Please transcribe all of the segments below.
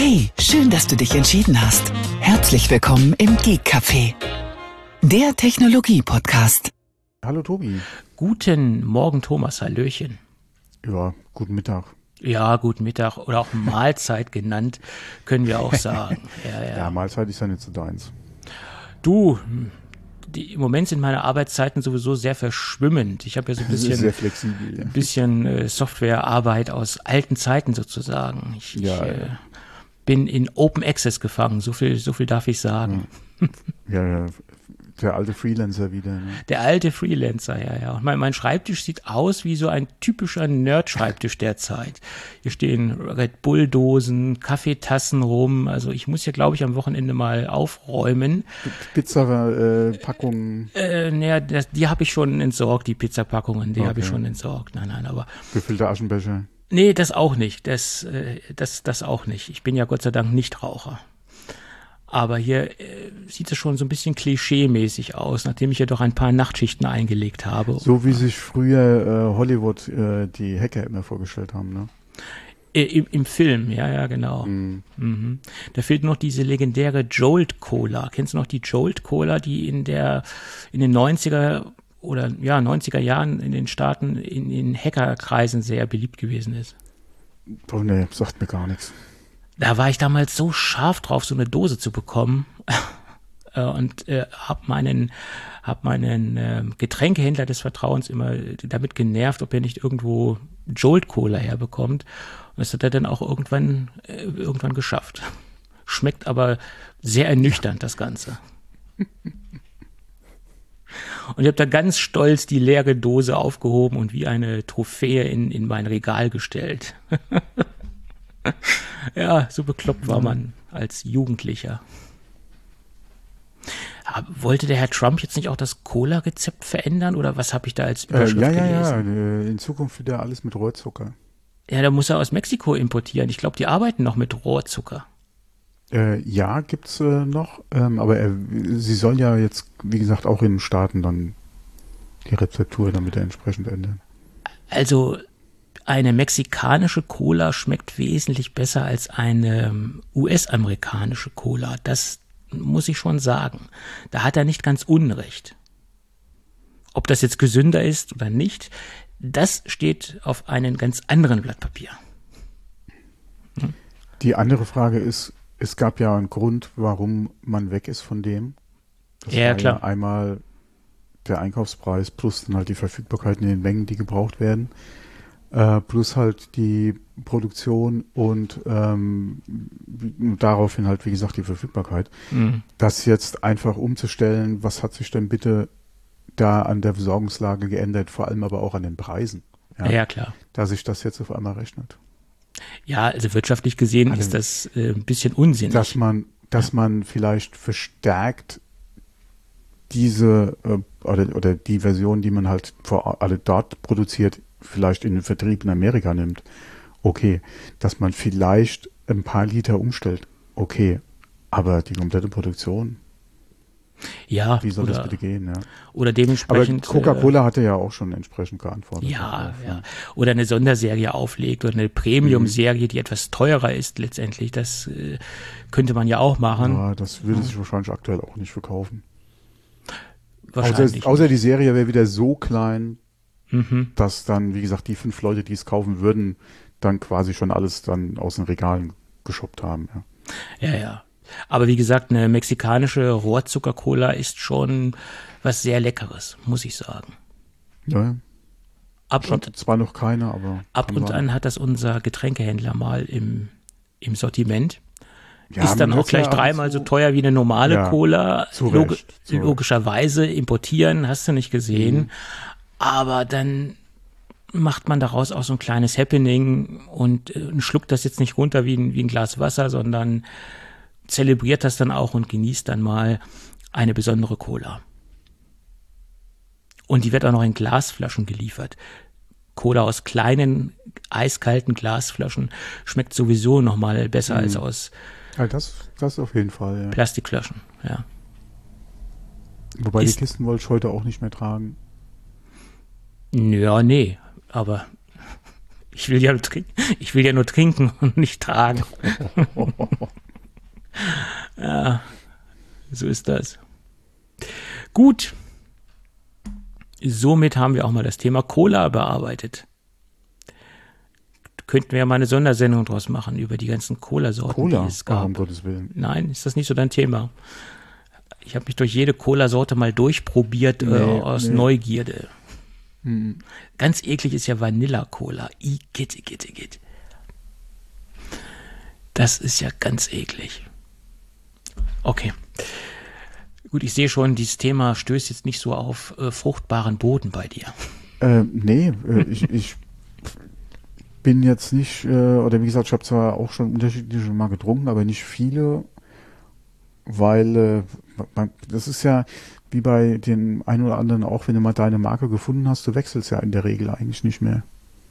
Hey, schön, dass du dich entschieden hast. Herzlich willkommen im Geek Café, der Technologie-Podcast. Hallo Tobi. Guten Morgen, Thomas, hallöchen. Ja, guten Mittag. Ja, guten Mittag oder auch Mahlzeit genannt, können wir auch sagen. Ja, Mahlzeit ist ja nicht so deins. Du, im Moment sind meine Arbeitszeiten sowieso sehr verschwimmend. Ich habe ja so ein bisschen, sehr flexibel, ja. bisschen Softwarearbeit aus alten Zeiten sozusagen. Ich bin in Open Access gefangen, so viel darf ich sagen. Ja, der alte Freelancer wieder. Ne? Der alte Freelancer, ja. Und mein Schreibtisch sieht aus wie so ein typischer Nerd-Schreibtisch der Zeit. Hier stehen Red Bull-Dosen, Kaffeetassen rum. Also ich muss hier, glaube ich, am Wochenende mal aufräumen. Pizza-Packungen? Die habe ich schon entsorgt, die Pizzapackungen. Die habe ich schon entsorgt. Nein, aber... Gefüllte Aschenbecher? Nee, das auch nicht. Das auch nicht. Ich bin ja Gott sei Dank Nichtraucher. Aber hier sieht es schon so ein bisschen klischee-mäßig aus, nachdem ich ja doch ein paar Nachtschichten eingelegt habe. So wie sich früher Hollywood die Hacker immer vorgestellt haben, ne? Im Film, ja, genau. Mhm. Da fehlt noch diese legendäre Jolt Cola. Kennst du noch die Jolt Cola, die in den 90er oder 90er Jahren in den Staaten in Hackerkreisen sehr beliebt gewesen ist? Oh nee, sagt mir gar nichts. Da war ich damals so scharf drauf, so eine Dose zu bekommen und hab meinen Getränkehändler des Vertrauens immer damit genervt, ob er nicht irgendwo Jolt Cola herbekommt. Und das hat er dann auch irgendwann geschafft. Schmeckt aber sehr ernüchternd, das Ganze. Und ich habe da ganz stolz die leere Dose aufgehoben und wie eine Trophäe in mein Regal gestellt. Ja, so bekloppt war man als Jugendlicher. Wollte der Herr Trump jetzt nicht auch das Cola-Rezept verändern oder was habe ich da als Überschrift gelesen? Ja, in Zukunft wieder alles mit Rohrzucker. Ja, da muss er aus Mexiko importieren. Ich glaube, die arbeiten noch mit Rohrzucker. Ja, gibt's noch, aber sie soll ja jetzt, wie gesagt, auch in den Staaten dann die Rezeptur dann wieder entsprechend ändern. Also eine mexikanische Cola schmeckt wesentlich besser als eine US-amerikanische Cola. Das muss ich schon sagen. Da hat er nicht ganz Unrecht. Ob das jetzt gesünder ist oder nicht, das steht auf einem ganz anderen Blatt Papier. Die andere Frage ist, es gab ja einen Grund, warum man weg ist von dem. Das war klar. Ja einmal der Einkaufspreis plus dann halt die Verfügbarkeit in den Mengen, die gebraucht werden. Plus halt die Produktion und daraufhin halt, wie gesagt, die Verfügbarkeit. Das jetzt einfach umzustellen, was hat sich denn bitte da an der Versorgungslage geändert, vor allem aber auch an den Preisen. Ja, klar. Da sich das jetzt auf einmal rechnet. Ja, also wirtschaftlich gesehen ist das ein bisschen unsinnig. Dass man vielleicht verstärkt diese oder die Version, die man halt alle dort produziert, vielleicht in den Vertrieb in Amerika nimmt, okay. Dass man vielleicht ein paar Liter umstellt, okay. Aber die komplette Produktion, wie soll das bitte gehen? Ja. Oder dementsprechend. Aber Coca-Cola hatte ja auch schon entsprechend geantwortet. Ja. Oder eine Sonderserie auflegt oder eine Premium-Serie, die etwas teurer ist letztendlich. Das könnte man ja auch machen. Ja, das würde sich wahrscheinlich aktuell auch nicht verkaufen. Wahrscheinlich außer die Serie wäre wieder so klein, dass dann, wie gesagt, die 5 Leute, die es kaufen würden, dann quasi schon alles dann aus den Regalen geschoppt haben. Ja. Aber wie gesagt, eine mexikanische Rohrzucker-Cola ist schon was sehr Leckeres, muss ich sagen. Ja. Zwar noch keine, aber... Ab und an hat das unser Getränkehändler mal im Sortiment. Ja, ist dann auch gleich dreimal so teuer wie eine normale Cola. Logischerweise importieren, hast du nicht gesehen. Aber dann macht man daraus auch so ein kleines Happening und schluckt das jetzt nicht runter wie ein Glas Wasser, sondern zelebriert das dann auch und genießt dann mal eine besondere Cola. Und die wird auch noch in Glasflaschen geliefert. Cola aus kleinen, eiskalten Glasflaschen schmeckt sowieso noch mal besser als aus das auf jeden Fall, ja. Plastikflaschen, ja. Wobei die Kisten wollte ich heute auch nicht mehr tragen. Ja, nee, aber Ich will ja nur trinken und nicht tragen. Ja, so ist das. Gut. Somit haben wir auch mal das Thema Cola bearbeitet. Könnten wir ja mal eine Sondersendung draus machen über die ganzen Cola-Sorten, die es gab. Um Gottes Willen. Nein, ist das nicht so dein Thema? Ich habe mich durch jede Cola-Sorte mal durchprobiert aus Neugierde. Ganz eklig ist ja Vanilla-Cola. Igitt. Das ist ja ganz eklig. Okay. Gut, ich sehe schon, dieses Thema stößt jetzt nicht so auf fruchtbaren Boden bei dir. Ich bin jetzt nicht, oder wie gesagt, ich habe zwar auch schon unterschiedliche mal getrunken, aber nicht viele, weil das ist ja wie bei den einen oder anderen auch, wenn du mal deine Marke gefunden hast, du wechselst ja in der Regel eigentlich nicht mehr.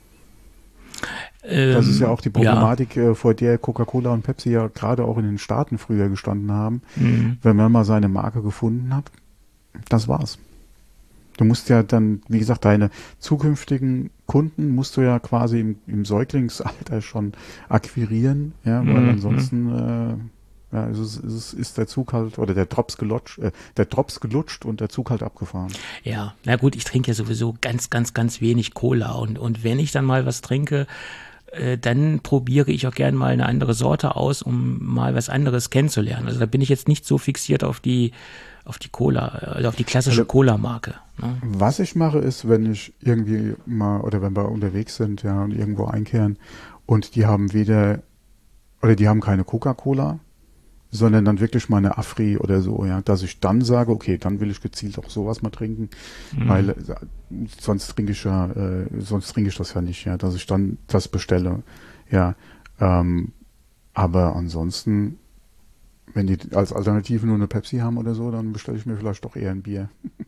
Das ist ja auch die Problematik, vor der Coca-Cola und Pepsi ja gerade auch in den Staaten früher gestanden haben. Wenn man mal seine Marke gefunden hat, das war's. Du musst ja dann, wie gesagt, deine zukünftigen Kunden musst du ja quasi im Säuglingsalter schon akquirieren, ja, weil ansonsten ist der Zug halt, oder der Drops gelutscht und der Zug halt abgefahren. Ja, na gut, ich trinke ja sowieso ganz, ganz, ganz wenig Cola und wenn ich dann mal was trinke, dann probiere ich auch gerne mal eine andere Sorte aus, um mal was anderes kennenzulernen. Also da bin ich jetzt nicht so fixiert auf die Cola, also auf die klassische Cola-Marke. Ne? Was ich mache ist, wenn ich irgendwie mal, oder wenn wir unterwegs sind, ja, und irgendwo einkehren und die haben keine Coca-Cola, sondern dann wirklich mal eine Afri oder so, ja, dass ich dann sage, okay, dann will ich gezielt auch sowas mal trinken, weil sonst trinke ich das ja nicht, ja, dass ich dann das bestelle, ja, aber ansonsten, wenn die als Alternative nur eine Pepsi haben oder so, dann bestelle ich mir vielleicht doch eher ein Bier.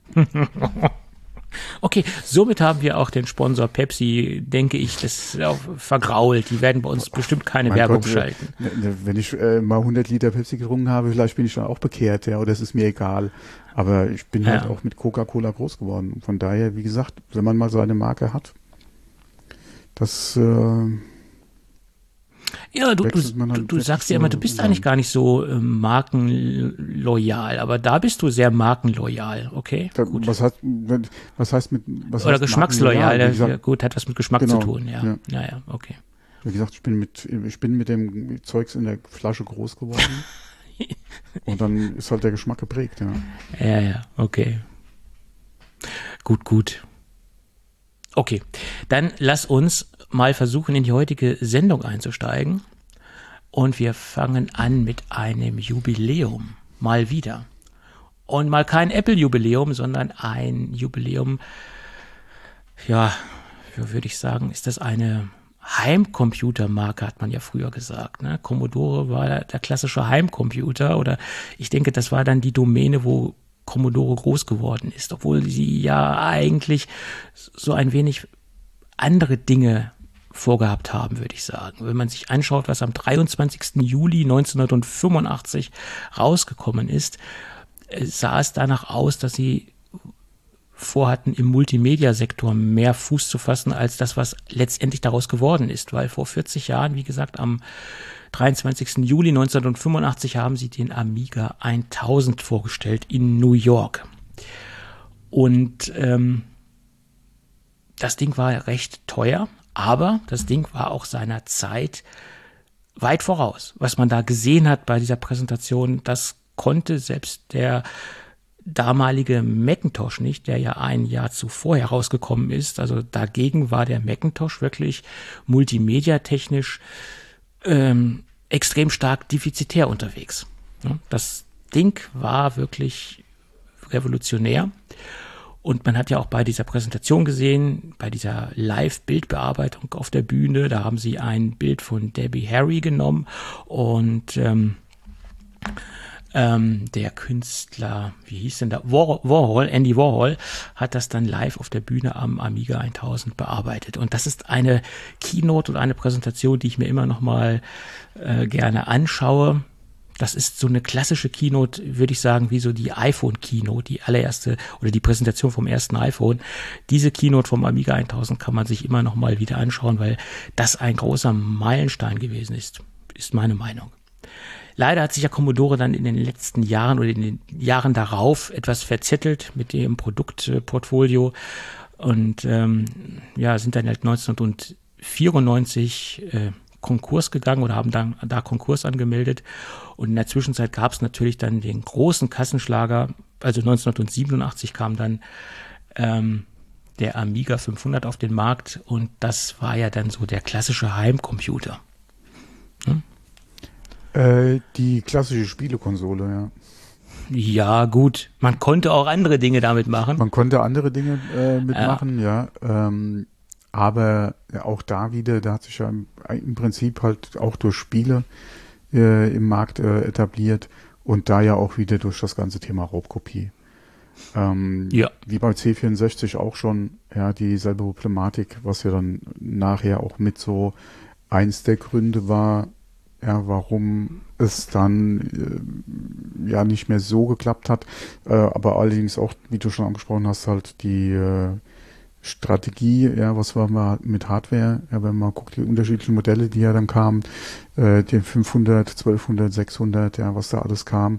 Okay, somit haben wir auch den Sponsor Pepsi, denke ich, das ist vergrault. Die werden bei uns bestimmt keine Werbung schalten. Wenn ich mal 100 Liter Pepsi getrunken habe, vielleicht bin ich dann auch bekehrt, ja, oder es ist mir egal. Aber ich bin halt auch mit Coca-Cola groß geworden. Von daher, wie gesagt, wenn man mal seine Marke hat, das ja, du sagst ja immer, du bist eigentlich gar nicht so markenloyal, aber da bist du sehr markenloyal, okay? Gut. Was heißt oder geschmacksloyal, gut, hat was mit Geschmack zu tun, ja. Ja, okay. Wie gesagt, ich bin mit dem Zeugs in der Flasche groß geworden. Und dann ist halt der Geschmack geprägt, ja. Ja, okay. Gut. Okay, dann lass uns mal versuchen, in die heutige Sendung einzusteigen. Und wir fangen an mit einem Jubiläum. Mal wieder. Und mal kein Apple-Jubiläum, sondern ein Jubiläum, ja, wie würde ich sagen, ist das eine Heimcomputermarke, hat man ja früher gesagt. Ne? Commodore war der klassische Heimcomputer, oder ich denke, das war dann die Domäne, wo Commodore groß geworden ist, obwohl sie ja eigentlich so ein wenig andere Dinge vorgehabt haben, würde ich sagen. Wenn man sich anschaut, was am 23. Juli 1985 rausgekommen ist, sah es danach aus, dass sie vorhatten, im Multimedia-Sektor mehr Fuß zu fassen, als das, was letztendlich daraus geworden ist. Weil vor 40 Jahren, wie gesagt, am 23. Juli 1985 haben sie den Amiga 1000 vorgestellt in New York. Und das Ding war recht teuer, aber das Ding war auch seiner Zeit weit voraus. Was man da gesehen hat bei dieser Präsentation, das konnte selbst der damalige Macintosh nicht, der ja ein Jahr zuvor herausgekommen ist. Also dagegen war der Macintosh wirklich multimediatechnisch extrem stark defizitär unterwegs. Das Ding war wirklich revolutionär. Und man hat ja auch bei dieser Präsentation gesehen, bei dieser Live-Bildbearbeitung auf der Bühne, da haben sie ein Bild von Debbie Harry genommen und der Künstler, wie hieß denn da, Andy Warhol, hat das dann live auf der Bühne am Amiga 1000 bearbeitet. Und das ist eine Keynote und eine Präsentation, die ich mir immer noch mal gerne anschaue. Das ist so eine klassische Keynote, würde ich sagen, wie so die iPhone-Keynote, die allererste oder die Präsentation vom ersten iPhone. Diese Keynote vom Amiga 1000 kann man sich immer noch mal wieder anschauen, weil das ein großer Meilenstein gewesen ist meine Meinung. Leider hat sich ja Commodore dann in den letzten Jahren oder in den Jahren darauf etwas verzettelt mit dem Produktportfolio und sind dann halt 1994 Konkurs gegangen oder haben dann da Konkurs angemeldet. Und in der Zwischenzeit gab es natürlich dann den großen Kassenschlager. Also 1987 kam dann der Amiga 500 auf den Markt und das war ja dann so der klassische Heimcomputer. Die klassische Spielekonsole, ja. Ja, gut. Man konnte auch andere Dinge damit machen. Man konnte andere Dinge mitmachen, ja. Aber auch da hat sich ja im Prinzip halt auch durch Spiele im Markt etabliert und da ja auch wieder durch das ganze Thema Raubkopie. Wie bei C64 auch schon, ja, dieselbe Problematik, was ja dann nachher auch mit so eins der Gründe war, ja, warum es dann nicht mehr so geklappt hat, aber allerdings auch, wie du schon angesprochen hast, halt die Strategie, ja, was war mal mit Hardware, ja, wenn man guckt, die unterschiedlichen Modelle, die ja dann kamen, die 500, 1200, 600, ja, was da alles kam,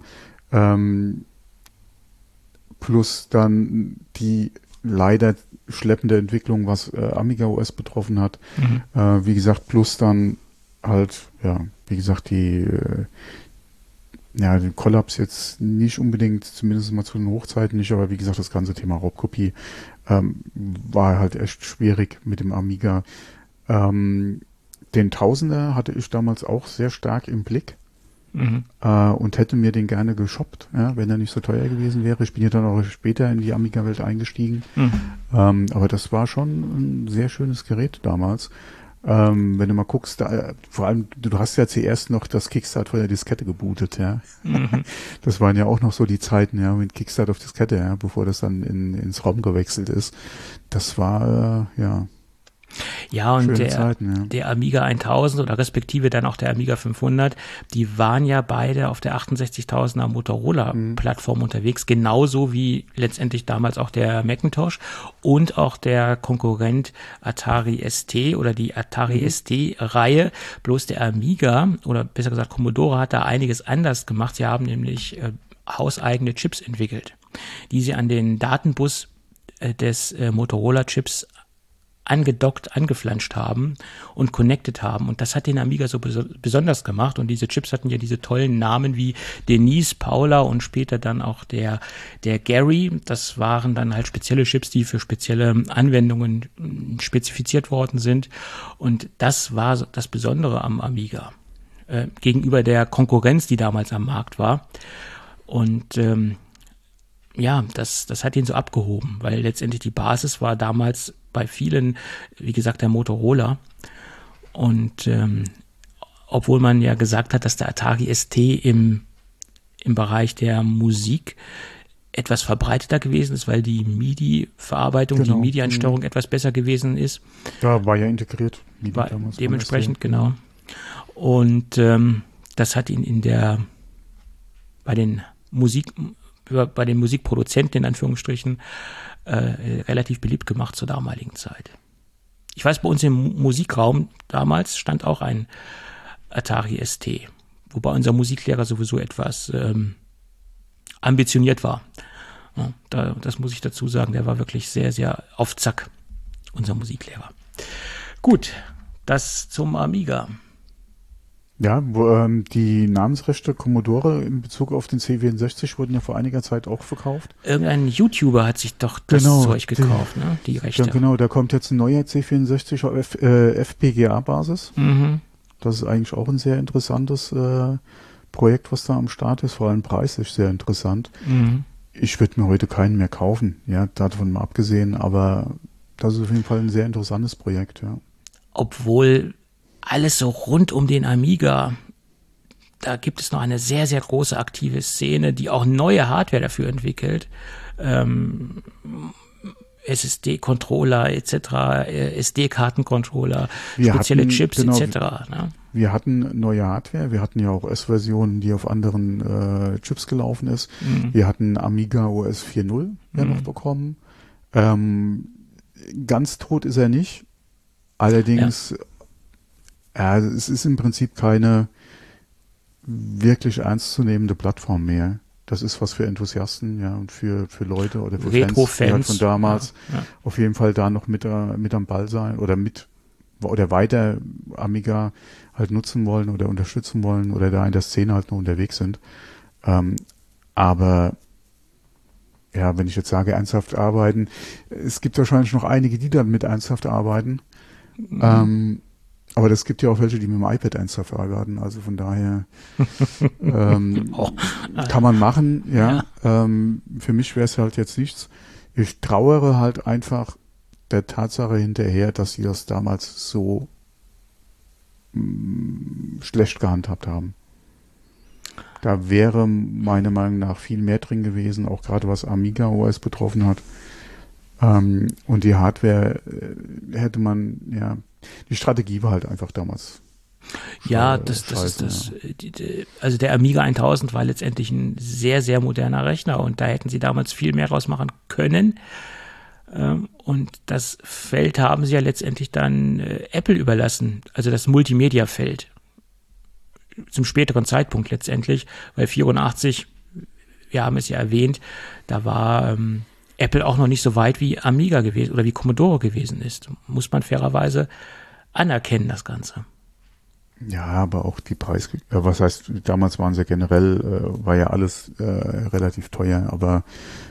plus dann die leider schleppende Entwicklung, was Amiga OS betroffen hat, wie gesagt, plus dann halt, ja, wie gesagt, den Kollaps jetzt nicht unbedingt, zumindest mal zu den Hochzeiten nicht, aber wie gesagt, das ganze Thema Raubkopie war halt echt schwierig mit dem Amiga. Den Tausender hatte ich damals auch sehr stark im Blick und hätte mir den gerne geshoppt, ja, wenn er nicht so teuer gewesen wäre. Ich bin ja dann auch später in die Amiga-Welt eingestiegen. Aber das war schon ein sehr schönes Gerät damals. Wenn du mal guckst, vor allem, du hast ja zuerst noch das Kickstart von der Diskette gebootet, ja. Das waren ja auch noch so die Zeiten, ja, mit Kickstart auf Diskette, ja, bevor das dann ins ROM gewechselt ist. Das war, Ja, und Zeiten, der Amiga 1000 oder respektive dann auch der Amiga 500, die waren ja beide auf der 68000er Motorola-Plattform unterwegs, genauso wie letztendlich damals auch der Macintosh und auch der Konkurrent Atari ST oder die Atari ST-Reihe. Bloß der Amiga, oder besser gesagt Commodore, hat da einiges anders gemacht. Sie haben nämlich hauseigene Chips entwickelt, die sie an den Datenbus des Motorola-Chips angedockt, angeflanscht haben und connected haben. Und das hat den Amiga so besonders gemacht. Und diese Chips hatten ja diese tollen Namen wie Denise, Paula und später dann auch der Gary. Das waren dann halt spezielle Chips, die für spezielle Anwendungen spezifiziert worden sind. Und das war das Besondere am Amiga gegenüber der Konkurrenz, die damals am Markt war. Und das hat ihn so abgehoben, weil letztendlich die Basis war damals bei vielen, wie gesagt, der Motorola. Und obwohl man ja gesagt hat, dass der Atari ST im Bereich der Musik etwas verbreiteter gewesen ist, weil die MIDI-Verarbeitung, die MIDI-Ansteuerung etwas besser gewesen ist. Ja, war ja integriert. MIDI war damals dementsprechend, genau. Und das hat ihn bei den Musikproduzenten in Anführungsstrichen relativ beliebt gemacht zur damaligen Zeit. Ich weiß, bei uns im Musikraum damals stand auch ein Atari ST, wobei unser Musiklehrer sowieso etwas ambitioniert war. Ja, das muss ich dazu sagen, der war wirklich sehr, sehr auf Zack, unser Musiklehrer. Gut, das zum Amiga. Ja, die Namensrechte Commodore in Bezug auf den C64 wurden ja vor einiger Zeit auch verkauft. Irgendein YouTuber hat sich doch das Zeug gekauft, ne? Die Rechte. Ja, genau, da kommt jetzt ein neuer C64 auf FPGA-Basis. Das ist eigentlich auch ein sehr interessantes Projekt, was da am Start ist, vor allem preislich sehr interessant. Ich würde mir heute keinen mehr kaufen, ja, davon mal abgesehen, aber das ist auf jeden Fall ein sehr interessantes Projekt, ja. Obwohl alles so rund um den Amiga, da gibt es noch eine sehr, sehr große aktive Szene, die auch neue Hardware dafür entwickelt. SSD-Controller etc., SD-Karten-Controller, spezielle Chips etc. Ne? wir hatten neue Hardware, wir hatten ja auch OS-Versionen, die auf anderen Chips gelaufen ist. Wir hatten Amiga OS 4.0 ja noch bekommen. Ganz tot ist er nicht. Allerdings, es ist im Prinzip keine wirklich ernstzunehmende Plattform mehr. Das ist was für Enthusiasten, ja, und für Leute oder für Retro-Fans halt von damals auf jeden Fall da noch mit am Ball sein oder weiter Amiga halt nutzen wollen oder unterstützen wollen oder da in der Szene halt noch unterwegs sind. Aber ja, wenn ich jetzt sage, ernsthaft arbeiten, es gibt wahrscheinlich noch einige, die damit ernsthaft arbeiten. Aber es gibt ja auch welche, die mit dem iPad ernsthaft arbeiten. Also von daher kann man machen, ja. Für mich wäre es halt jetzt nichts. Ich trauere halt einfach der Tatsache hinterher, dass sie das damals so schlecht gehandhabt haben. Da wäre meiner Meinung nach viel mehr drin gewesen, auch gerade was Amiga OS betroffen hat. Und die Hardware hätte man, ja, die Strategie war halt einfach damals. Ja, das ist das. Also der Amiga 1000 war letztendlich ein sehr, sehr moderner Rechner und da hätten sie damals viel mehr rausmachen können. Und das Feld haben sie ja letztendlich dann Apple überlassen, also das Multimedia-Feld. Zum späteren Zeitpunkt letztendlich, weil 84, wir haben es ja erwähnt, da war Apple auch noch nicht so weit wie Amiga gewesen oder wie Commodore gewesen ist. Muss man fairerweise anerkennen, das Ganze. Ja, aber auch die was heißt, damals waren sie generell, war ja alles relativ teuer, aber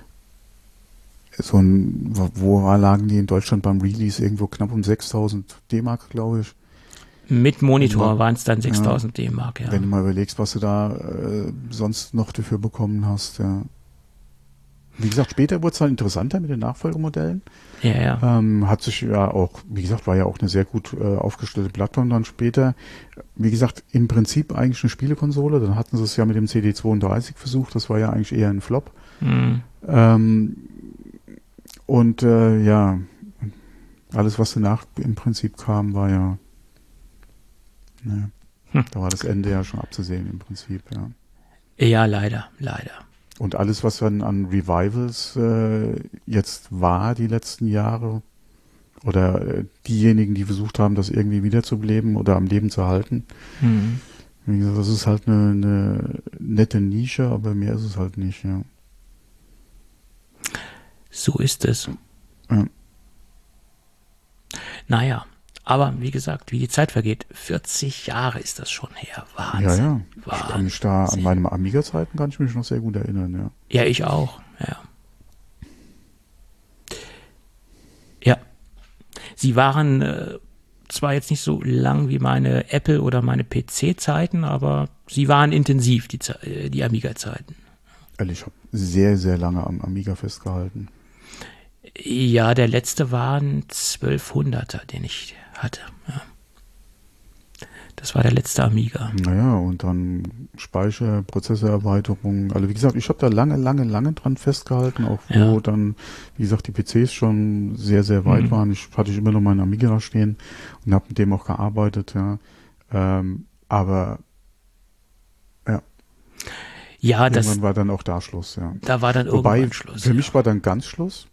wo lagen die in Deutschland beim Release? Irgendwo knapp um 6.000 D-Mark, glaube ich. Mit Monitor waren es dann 6.000 D-Mark, ja. Wenn du mal überlegst, was du da sonst noch dafür bekommen hast, ja. Wie gesagt, später wurde es dann interessanter mit den Nachfolgemodellen. Ja. Hat sich ja auch, wie gesagt, war ja auch eine sehr gut aufgestellte Plattform dann später. Wie gesagt, im Prinzip eigentlich eine Spielekonsole. Dann hatten sie es ja mit dem CD32 versucht. Das war ja eigentlich eher ein Flop. Und ja, alles, was danach im Prinzip kam, war ja, ne, da war das Ende ja schon abzusehen im Prinzip, ja. Ja, leider. Und alles, was dann an Revivals jetzt war die letzten Jahre oder diejenigen, die versucht haben, das irgendwie wiederzubeleben oder am Leben zu halten, wie gesagt, das ist halt eine nette Nische, aber mehr ist es halt nicht, ja. So ist es. Ja. Naja, aber wie gesagt, wie die Zeit vergeht, 40 Jahre ist das schon her. Wahnsinn. Ja. Ich kann mich da an meine Amiga-Zeiten kann ich mich noch sehr gut erinnern, ja. Ja, ich auch, ja. Ja. Sie waren zwar jetzt nicht so lang wie meine Apple- oder meine PC-Zeiten, aber sie waren intensiv, die Amiga-Zeiten. Ich habe sehr, sehr lange am Amiga festgehalten. Ja, der letzte war ein 1200er, den ich hatte. Ja. Das war der letzte Amiga. Naja, und dann Speicher, Prozessorerweiterung. Also wie gesagt, ich habe da lange dran festgehalten, auch wo dann, wie gesagt, die PCs schon sehr, sehr weit waren. Hatte ich immer noch meinen Amiga da stehen und habe mit dem auch gearbeitet, ja. Aber ja. Ja, irgendwann war dann auch da Schluss, ja. Da war dann irgendwann Schluss. Für mich war dann ganz Schluss.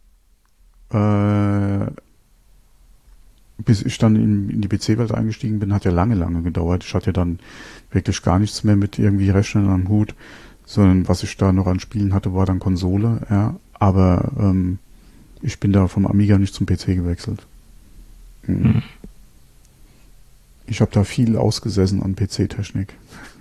Bis ich dann in die PC-Welt eingestiegen bin, hat ja lange gedauert. Ich hatte ja dann wirklich gar nichts mehr mit irgendwie Rechnern am Hut, sondern was ich da noch an Spielen hatte, war dann Konsole, ja. Aber ich bin da vom Amiga nicht zum PC gewechselt. Ich habe da viel ausgesessen an PC-Technik.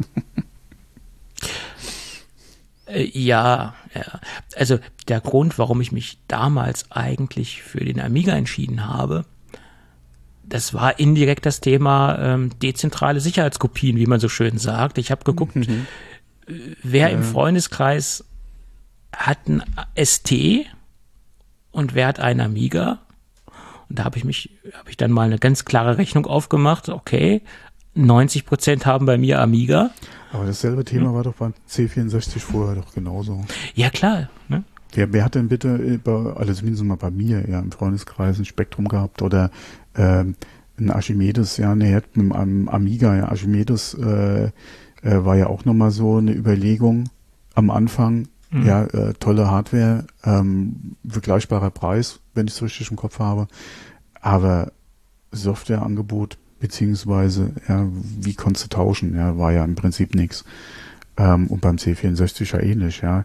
Ja. Also der Grund, warum ich mich damals eigentlich für den Amiga entschieden habe, das war indirekt das Thema dezentrale Sicherheitskopien, wie man so schön sagt. Ich habe geguckt, wer im Freundeskreis hat ein ST und wer hat einen Amiga. Und da habe ich dann mal eine ganz klare Rechnung aufgemacht. Okay, 90% haben bei mir Amiga. Aber dasselbe Thema war doch beim C64 vorher doch genauso. Ja, klar. Ne? Wer hat denn bitte, also zumindest mal bei mir, ja, im Freundeskreis ein Spektrum gehabt oder ein Archimedes, ja, mit einem Amiga, ja, Archimedes war ja auch nochmal so eine Überlegung am Anfang. Ja, tolle Hardware, vergleichbarer Preis, wenn ich es richtig im Kopf habe, aber Softwareangebot beziehungsweise, ja, wie konntest du tauschen, ja, war ja im Prinzip nichts. Und beim C64 ja ähnlich, ja.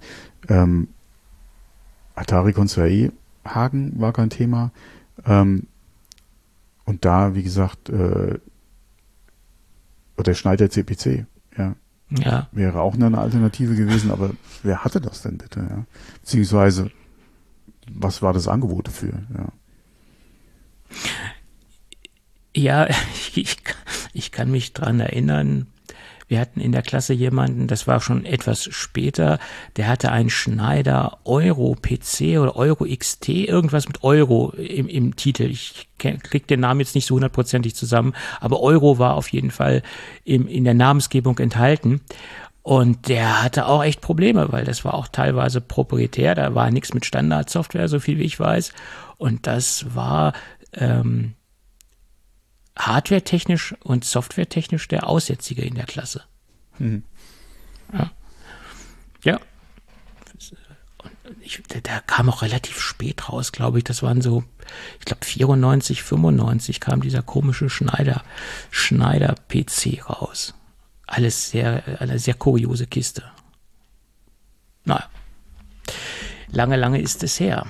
Atari konntest du ja haken, war kein Thema. Und da, wie gesagt, oder Schneider CPC, ja. Ja. Wäre auch eine Alternative gewesen, aber wer hatte das denn bitte, ja? Beziehungsweise, was war das Angebot dafür, ja? Ja, ich kann mich dran erinnern, wir hatten in der Klasse jemanden, das war schon etwas später, der hatte einen Schneider Euro PC oder Euro XT, irgendwas mit Euro im Titel. Ich krieg den Namen jetzt nicht so 100%ig zusammen, aber Euro war auf jeden Fall in der Namensgebung enthalten. Und der hatte auch echt Probleme, weil das war auch teilweise proprietär, da war nichts mit Standardsoftware, so viel wie ich weiß. Und das war hardwaretechnisch und softwaretechnisch der Aussätzige in der Klasse. Ja. Da kam auch relativ spät raus, glaube ich. Das waren so, ich glaube 94, 95 kam dieser komische Schneider-PC raus. Eine sehr kuriose Kiste. Naja. Lange ist es her.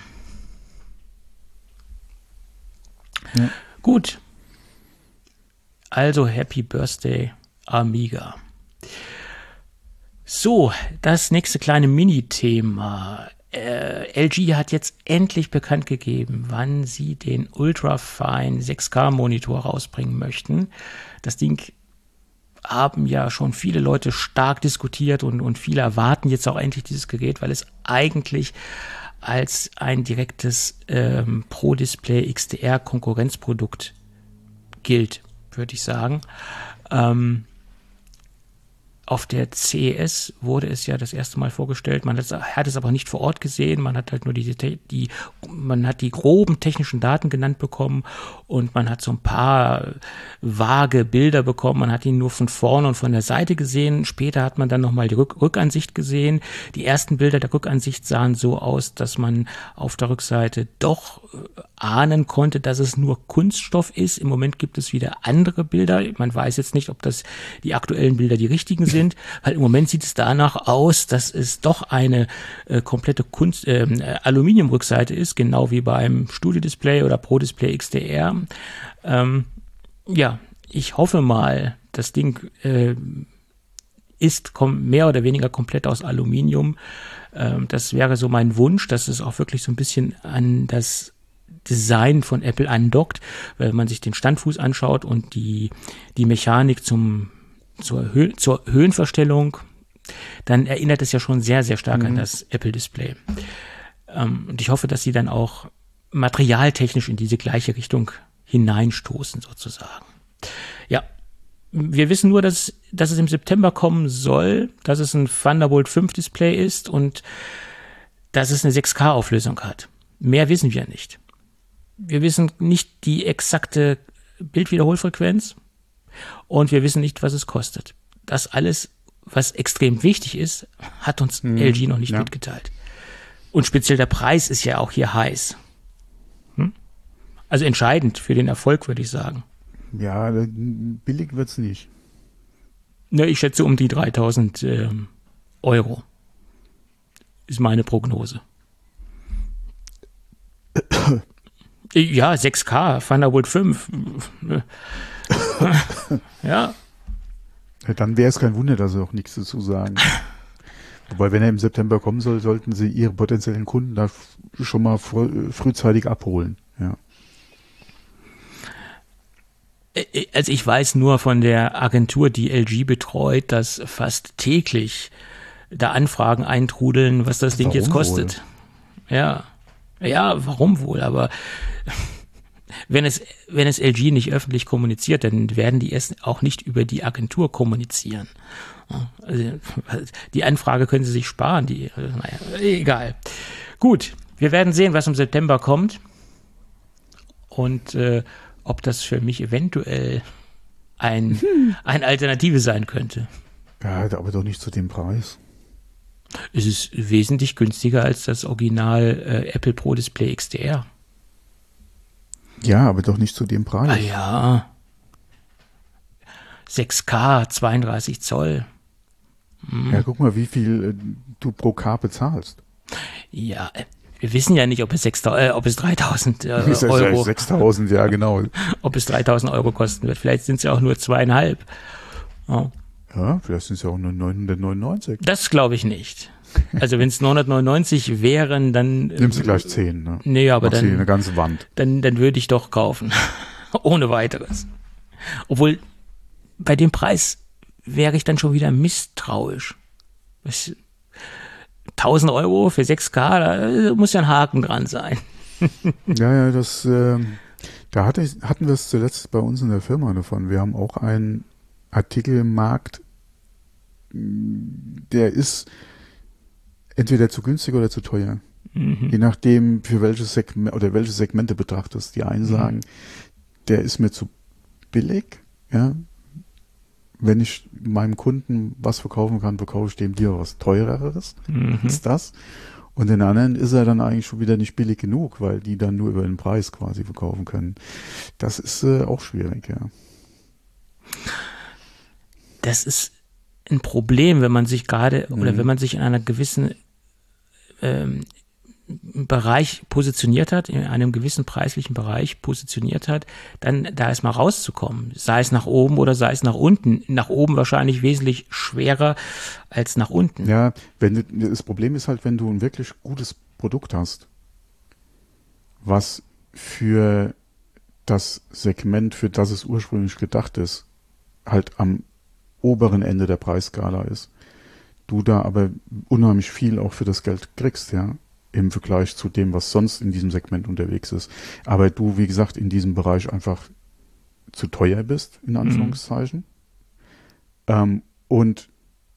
Ja. Gut. Also Happy Birthday, Amiga. So, das nächste kleine Mini-Thema. LG hat jetzt endlich bekannt gegeben, wann sie den Ultrafine 6K-Monitor rausbringen möchten. Das Ding haben ja schon viele Leute stark diskutiert und viele erwarten jetzt auch endlich dieses Gerät, weil es eigentlich als ein direktes Pro Display XDR Konkurrenzprodukt gilt, würde ich sagen. Auf der CES wurde es ja das erste Mal vorgestellt. Man hat es aber nicht vor Ort gesehen. Man hat halt nur man hat die groben technischen Daten genannt bekommen und man hat so ein paar vage Bilder bekommen. Man hat ihn nur von vorne und von der Seite gesehen. Später hat man dann nochmal die Rückansicht gesehen. Die ersten Bilder der Rückansicht sahen so aus, dass man auf der Rückseite doch ahnen konnte, dass es nur Kunststoff ist. Im Moment gibt es wieder andere Bilder. Man weiß jetzt nicht, ob das die aktuellen Bilder die richtigen sind, weil im Moment sieht es danach aus, dass es doch eine komplette Aluminiumrückseite ist, genau wie beim Studio Display oder Pro Display XDR. Ja, ich hoffe mal, das Ding ist mehr oder weniger komplett aus Aluminium. Das wäre so mein Wunsch, dass es auch wirklich so ein bisschen an das Design von Apple andockt, wenn man sich den Standfuß anschaut und die Mechanik zur Höhenverstellung, dann erinnert es ja schon sehr, sehr stark an das Apple-Display. Und ich hoffe, dass sie dann auch materialtechnisch in diese gleiche Richtung hineinstoßen, sozusagen. Ja, wir wissen nur, dass es im September kommen soll, dass es ein Thunderbolt 5 Display ist und dass es eine 6K-Auflösung hat. Mehr wissen wir nicht. Wir wissen nicht die exakte Bildwiederholfrequenz und wir wissen nicht, was es kostet. Das alles, was extrem wichtig ist, hat uns LG noch nicht mitgeteilt. Und speziell der Preis ist ja auch hier heiß. Also entscheidend für den Erfolg, würde ich sagen. Ja, billig wird's nicht. Ne, ich schätze um die 3.000 Euro. Ist meine Prognose. Ja, 6K, Thunderbolt 5. Ja. Dann wäre es kein Wunder, dass sie auch nichts dazu sagen. Wobei, wenn er im September kommen soll, sollten sie ihre potenziellen Kunden da schon mal frühzeitig abholen. Ja. Also ich weiß nur von der Agentur, die LG betreut, dass fast täglich da Anfragen eintrudeln, was das Ding jetzt kostet. Wohl? Ja, warum wohl? Aber wenn es LG nicht öffentlich kommuniziert, dann werden die es auch nicht über die Agentur kommunizieren. Also, die Anfrage können sie sich sparen. Naja, egal. Gut, wir werden sehen, was im September kommt. Und ob das für mich eventuell eine Alternative sein könnte. Ja, aber doch nicht zu dem Preis. Es ist wesentlich günstiger als das Original Apple Pro Display XDR. Ja, aber doch nicht zu dem Preis. Ah ja. 6K, 32 Zoll. Ja, guck mal, wie viel du pro K bezahlst. Ja, wir wissen ja nicht, ob es 3.000 Euro. 6.000, ja, genau. Ob es 3.000 Euro kosten wird. Vielleicht sind es ja auch nur 2,5. Oh. Ja, vielleicht sind es ja auch nur 999. Das glaube ich nicht. Also wenn es 999 wären, dann... Nimmst du gleich 10, ne? Nee, aber machst dann... eine ganze Wand. Dann würde ich doch kaufen. Ohne weiteres. Obwohl, bei dem Preis wäre ich dann schon wieder misstrauisch. 1.000 Euro für 6K, da muss ja ein Haken dran sein. Ja, da hatten wir es zuletzt bei uns in der Firma davon. Wir haben auch einen Artikel im Markt, der ist entweder zu günstig oder zu teuer. Je nachdem, für welche Segmente betrachtest. Die einen sagen, der ist mir zu billig, ja. Wenn ich meinem Kunden was verkaufen kann, verkaufe ich dem dir was Teureres als das. Und den anderen ist er dann eigentlich schon wieder nicht billig genug, weil die dann nur über den Preis quasi verkaufen können. Das ist auch schwierig, ja. Das ist ein Problem, wenn man sich gerade oder wenn man sich in einer gewissen Bereich positioniert hat, in einem gewissen preislichen Bereich positioniert hat, dann da erstmal rauszukommen. Sei es nach oben oder sei es nach unten. Nach oben wahrscheinlich wesentlich schwerer als nach unten. Ja, das Problem ist halt, wenn du ein wirklich gutes Produkt hast, was für das Segment, für das es ursprünglich gedacht ist, halt am oberen Ende der Preisskala ist, du da aber unheimlich viel auch für das Geld kriegst, ja, im Vergleich zu dem, was sonst in diesem Segment unterwegs ist. Aber du, wie gesagt, in diesem Bereich einfach zu teuer bist, in Anführungszeichen. Und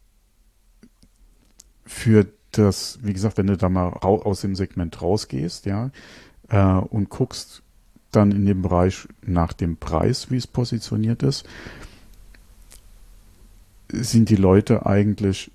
für das, wie gesagt, wenn du da mal aus dem Segment rausgehst, ja, und guckst dann in dem Bereich nach dem Preis, wie es positioniert ist, sind die Leute eigentlich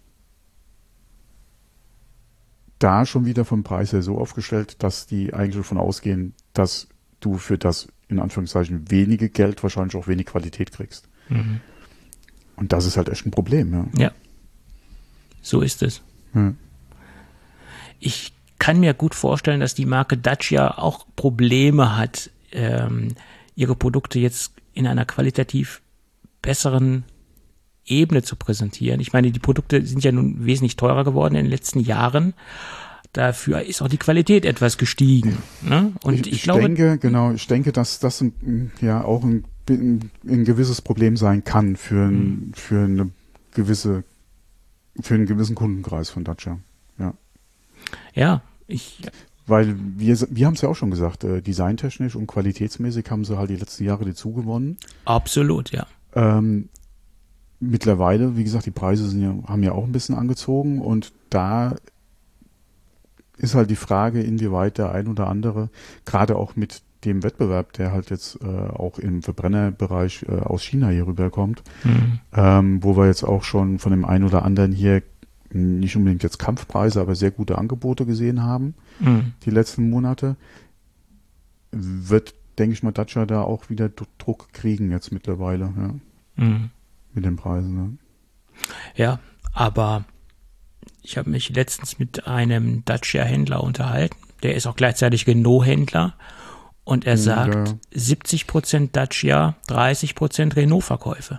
da schon wieder vom Preis her so aufgestellt, dass die eigentlich davon ausgehen, dass du für das, in Anführungszeichen, wenige Geld wahrscheinlich auch wenig Qualität kriegst. Und das ist halt echt ein Problem, ja. Ja, so ist es. Ja. Ich kann mir gut vorstellen, dass die Marke Dacia auch Probleme hat, ihre Produkte jetzt in einer qualitativ besseren Ebene zu präsentieren. Ich meine, die Produkte sind ja nun wesentlich teurer geworden in den letzten Jahren. Dafür ist auch die Qualität etwas gestiegen. Ne? Und ich glaube, denke, dass das ja auch ein gewisses Problem sein kann für einen gewissen Kundenkreis von Dacia. Ja. Ja, weil wir haben es ja auch schon gesagt, designtechnisch und qualitätsmäßig haben sie halt die letzten Jahre dazu gewonnen. Absolut, ja. Mittlerweile, wie gesagt, die Preise haben ja auch ein bisschen angezogen und da ist halt die Frage, inwieweit der ein oder andere, gerade auch mit dem Wettbewerb, der halt jetzt auch im Verbrennerbereich aus China hier rüberkommt, wo wir jetzt auch schon von dem einen oder anderen hier nicht unbedingt jetzt Kampfpreise, aber sehr gute Angebote gesehen haben, die letzten Monate, wird, denke ich mal, Dacia da auch wieder Druck kriegen jetzt mittlerweile, ja. Mit den Preisen, ne? Ja, aber ich habe mich letztens mit einem Dacia-Händler unterhalten, der ist auch gleichzeitig Renault-Händler und er sagt 70% Dacia, 30% Renault-Verkäufe.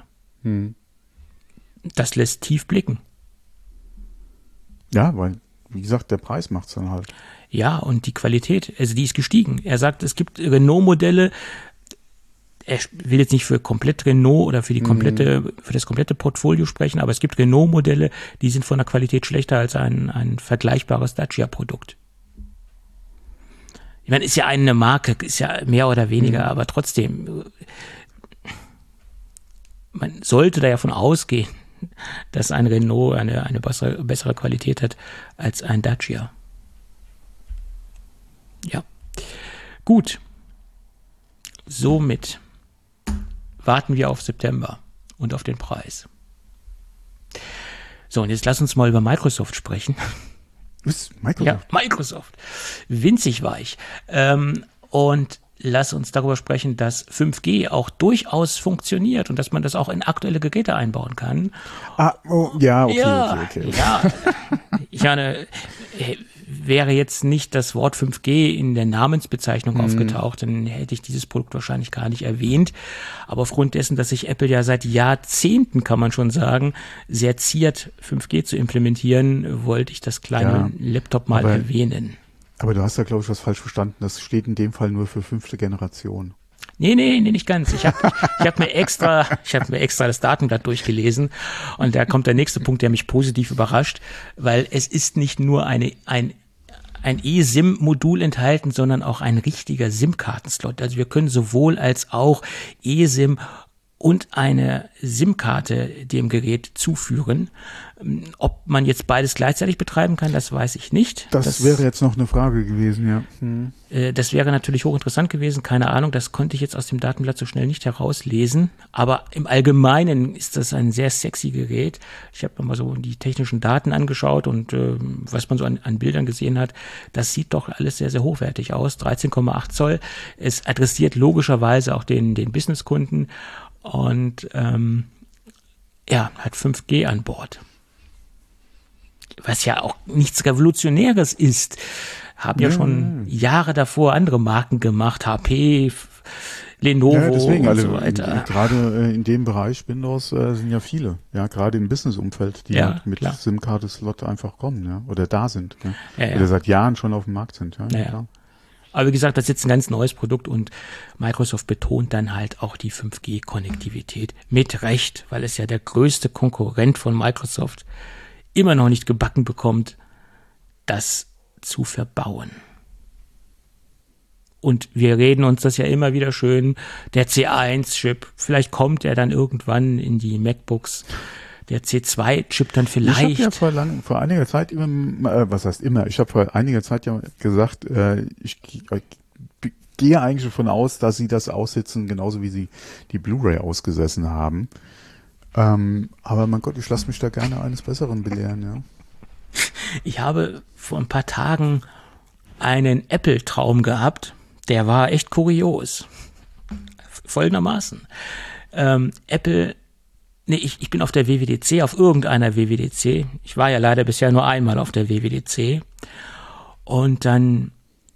Das lässt tief blicken. Ja, weil, wie gesagt, der Preis macht es dann halt. Ja, und die Qualität, also die ist gestiegen. Er sagt, es gibt Renault-Modelle, er will jetzt nicht für komplett Renault oder für das komplette Portfolio sprechen, aber es gibt Renault-Modelle, die sind von der Qualität schlechter als ein vergleichbares Dacia-Produkt. Ich meine, ist ja eine Marke, ist ja mehr oder weniger, aber trotzdem, man sollte da ja von ausgehen, dass ein Renault eine bessere Qualität hat als ein Dacia. Ja. Gut. Somit warten wir auf September und auf den Preis. So, und jetzt lass uns mal über Microsoft sprechen. Was? Microsoft? Ja, Microsoft. Winzig weich. Und lass uns darüber sprechen, dass 5G auch durchaus funktioniert und dass man das auch in aktuelle Geräte einbauen kann. Okay. Ja, ich meine, wäre jetzt nicht das Wort 5G in der Namensbezeichnung aufgetaucht, dann hätte ich dieses Produkt wahrscheinlich gar nicht erwähnt. Aber aufgrund dessen, dass sich Apple ja seit Jahrzehnten, kann man schon sagen, sehr ziert, 5G zu implementieren, wollte ich das kleine Laptop mal erwähnen. Aber du hast ja, glaube ich, was falsch verstanden. Das steht in dem Fall nur für 5. Generation. Nee, nicht ganz. Ich hab mir extra das Datenblatt durchgelesen und da kommt der nächste Punkt, der mich positiv überrascht, weil es ist nicht nur ein eSIM-Modul enthalten, sondern auch ein richtiger SIM-Kartenslot. Also wir können sowohl als auch eSIM und eine SIM-Karte dem Gerät zuführen. Ob man jetzt beides gleichzeitig betreiben kann, das weiß ich nicht. Das wäre jetzt noch eine Frage gewesen, ja. Das wäre natürlich hochinteressant gewesen, keine Ahnung, das konnte ich jetzt aus dem Datenblatt so schnell nicht herauslesen. Aber im Allgemeinen ist das ein sehr sexy Gerät. Ich habe mir mal so die technischen Daten angeschaut und was man so an Bildern gesehen hat, das sieht doch alles sehr, sehr hochwertig aus. 13,8 Zoll. Es adressiert logischerweise auch den Businesskunden und hat 5G an Bord. Was ja auch nichts Revolutionäres ist. Haben ja schon Jahre davor andere Marken gemacht, HP, Lenovo deswegen, und so weiter. Gerade in dem Bereich Windows sind ja viele, ja, gerade im Business-Umfeld, die mit SIM-Karte-Slot einfach kommen, ja, oder da sind, oder seit Jahren schon auf dem Markt sind, klar. Aber wie gesagt, das ist jetzt ein ganz neues Produkt und Microsoft betont dann halt auch die 5G-Konnektivität mit Recht, weil es ja der größte Konkurrent von Microsoft immer noch nicht gebacken bekommt, das zu verbauen. Und wir reden uns das ja immer wieder schön, der C1-Chip, vielleicht kommt er dann irgendwann in die MacBooks, der C2-Chip dann vielleicht. Ich habe ja vor einiger Zeit ich habe vor einiger Zeit ja gesagt, ich gehe eigentlich davon aus, dass sie das aussitzen, genauso wie sie die Blu-ray ausgesessen haben. Aber mein Gott, ich lasse mich da gerne eines Besseren belehren, ja. Ich habe vor ein paar Tagen einen Apple-Traum gehabt, der war echt kurios. Folgendermaßen. Ich bin auf der WWDC, auf irgendeiner WWDC. Ich war ja leider bisher nur einmal auf der WWDC. Und dann,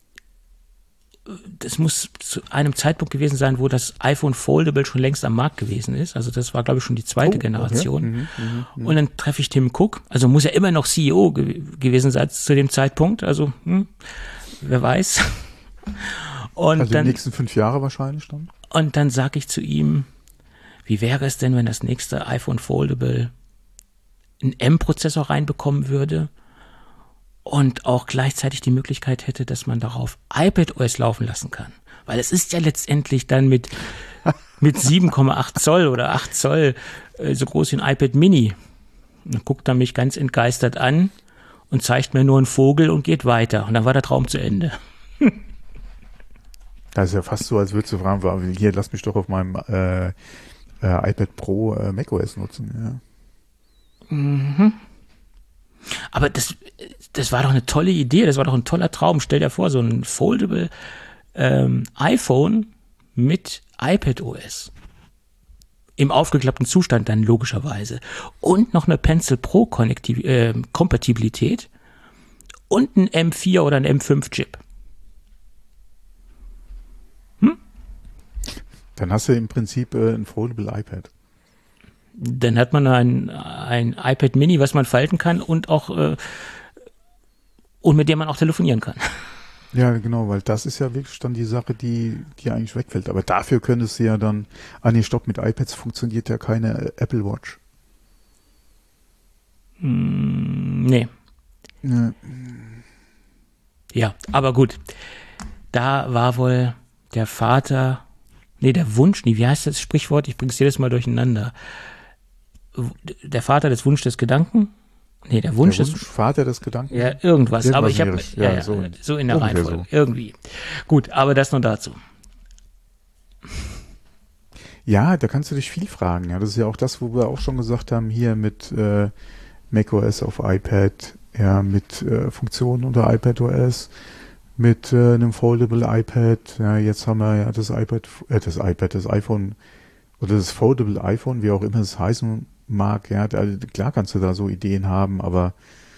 das muss zu einem Zeitpunkt gewesen sein, wo das iPhone Foldable schon längst am Markt gewesen ist. Also das war, glaube ich, schon die zweite Generation. Okay. Und dann treffe ich Tim Cook. Also muss ja immer noch CEO gewesen sein zu dem Zeitpunkt. Also, wer weiß. Und also dann, die nächsten 5 Jahre wahrscheinlich dann? Und dann sage ich zu ihm, wie wäre es denn, wenn das nächste iPhone Foldable einen M-Prozessor reinbekommen würde und auch gleichzeitig die Möglichkeit hätte, dass man darauf iPadOS laufen lassen kann. Weil es ist ja letztendlich dann mit 7,8 Zoll oder 8 Zoll so groß wie ein iPad Mini. Und dann guckt er mich ganz entgeistert an und zeigt mir nur einen Vogel und geht weiter. Und dann war der Traum zu Ende. Das ist ja fast so, als würdest du fragen, hier, lass mich doch auf meinem iPad Pro macOS nutzen. Ja. Mhm. Aber das war doch eine tolle Idee, das war doch ein toller Traum. Stell dir vor, so ein Foldable iPhone mit iPadOS. Im aufgeklappten Zustand dann logischerweise. Und noch eine Pencil Pro Kompatibilität und ein M4 oder ein M5 Chip. Dann hast du im Prinzip ein Foldable iPad. Dann hat man ein iPad Mini, was man falten kann und auch und mit dem man auch telefonieren kann. Ja, genau, weil das ist ja wirklich dann die Sache, die eigentlich wegfällt. Aber dafür könntest du ja dann, mit iPads funktioniert ja keine Apple Watch. Nee. Ja, aber gut. Da war wohl der Wunsch, wie heißt das Sprichwort? Ich bringe es jedes Mal durcheinander. Der Vater des Wunsch des Gedanken? Nee, der Wunsch Vater des Gedanken? Ja, irgendwas. Aber ich habe so in der Reihenfolge. So. Irgendwie. Gut, aber das nur dazu. Ja, da kannst du dich viel fragen. Ja, das ist ja auch das, wo wir auch schon gesagt haben, hier mit macOS auf iPad, ja, mit Funktionen unter iPadOS, mit einem Foldable iPad. Ja, jetzt haben wir ja das iPhone oder das Foldable iPhone, wie auch immer es heißen mag. Ja, klar kannst du da so Ideen haben, aber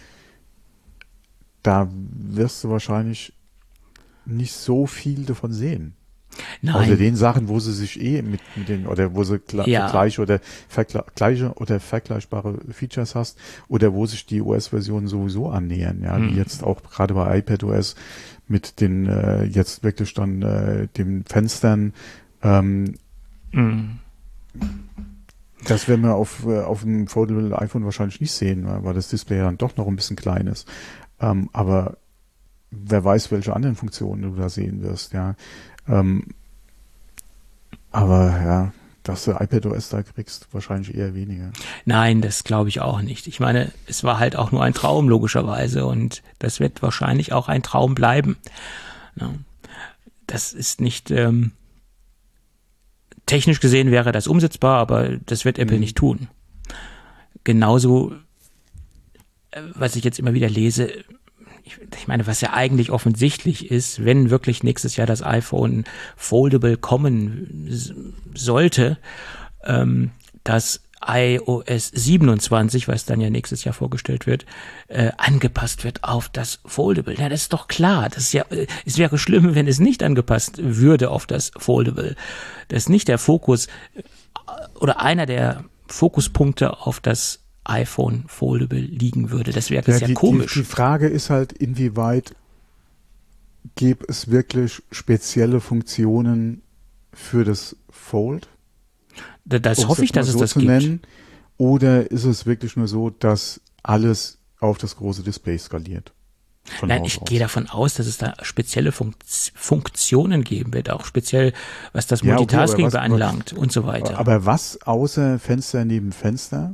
da wirst du wahrscheinlich nicht so viel davon sehen. Nein. Außer den Sachen, wo sie sich mit den, oder wo sie gleiche oder vergleichbare Features hast, oder wo sich die OS-Versionen sowieso annähern, ja, wie jetzt auch gerade bei iPadOS mit den jetzt wirklich dann den Fenstern. Das werden wir auf dem Foldable iPhone wahrscheinlich nicht sehen, weil das Display dann doch noch ein bisschen klein ist. Aber wer weiß, welche anderen Funktionen du da sehen wirst, ja. Aber ja, dass du iPadOS da kriegst, wahrscheinlich eher weniger. Nein, das glaube ich auch nicht. Ich meine, es war halt auch nur ein Traum, logischerweise, und das wird wahrscheinlich auch ein Traum bleiben. Ja. Das ist nicht, technisch gesehen wäre das umsetzbar, aber das wird Apple nicht tun. Genauso, was ich jetzt immer wieder lese, ich meine, was ja eigentlich offensichtlich ist, wenn wirklich nächstes Jahr das iPhone Foldable kommen sollte, dass iOS 27, was dann ja nächstes Jahr vorgestellt wird, angepasst wird auf das Foldable. Ja, das ist doch klar. Das ist ja, es wäre schlimm, wenn es nicht angepasst würde auf das Foldable. Das ist nicht der Fokus oder einer der Fokuspunkte auf das iPhone Foldable liegen würde. Das wäre sehr komisch. Die Frage ist halt, inwieweit gäbe es wirklich spezielle Funktionen für das Fold? Das hoffe ich, dass es das gibt. Nennen, oder ist es wirklich nur so, dass alles auf das große Display skaliert? Nein, ich gehe davon aus, dass es da spezielle Funktionen geben wird, auch speziell, was das Multitasking beanlangt und so weiter. Aber was außer Fenster neben Fenster?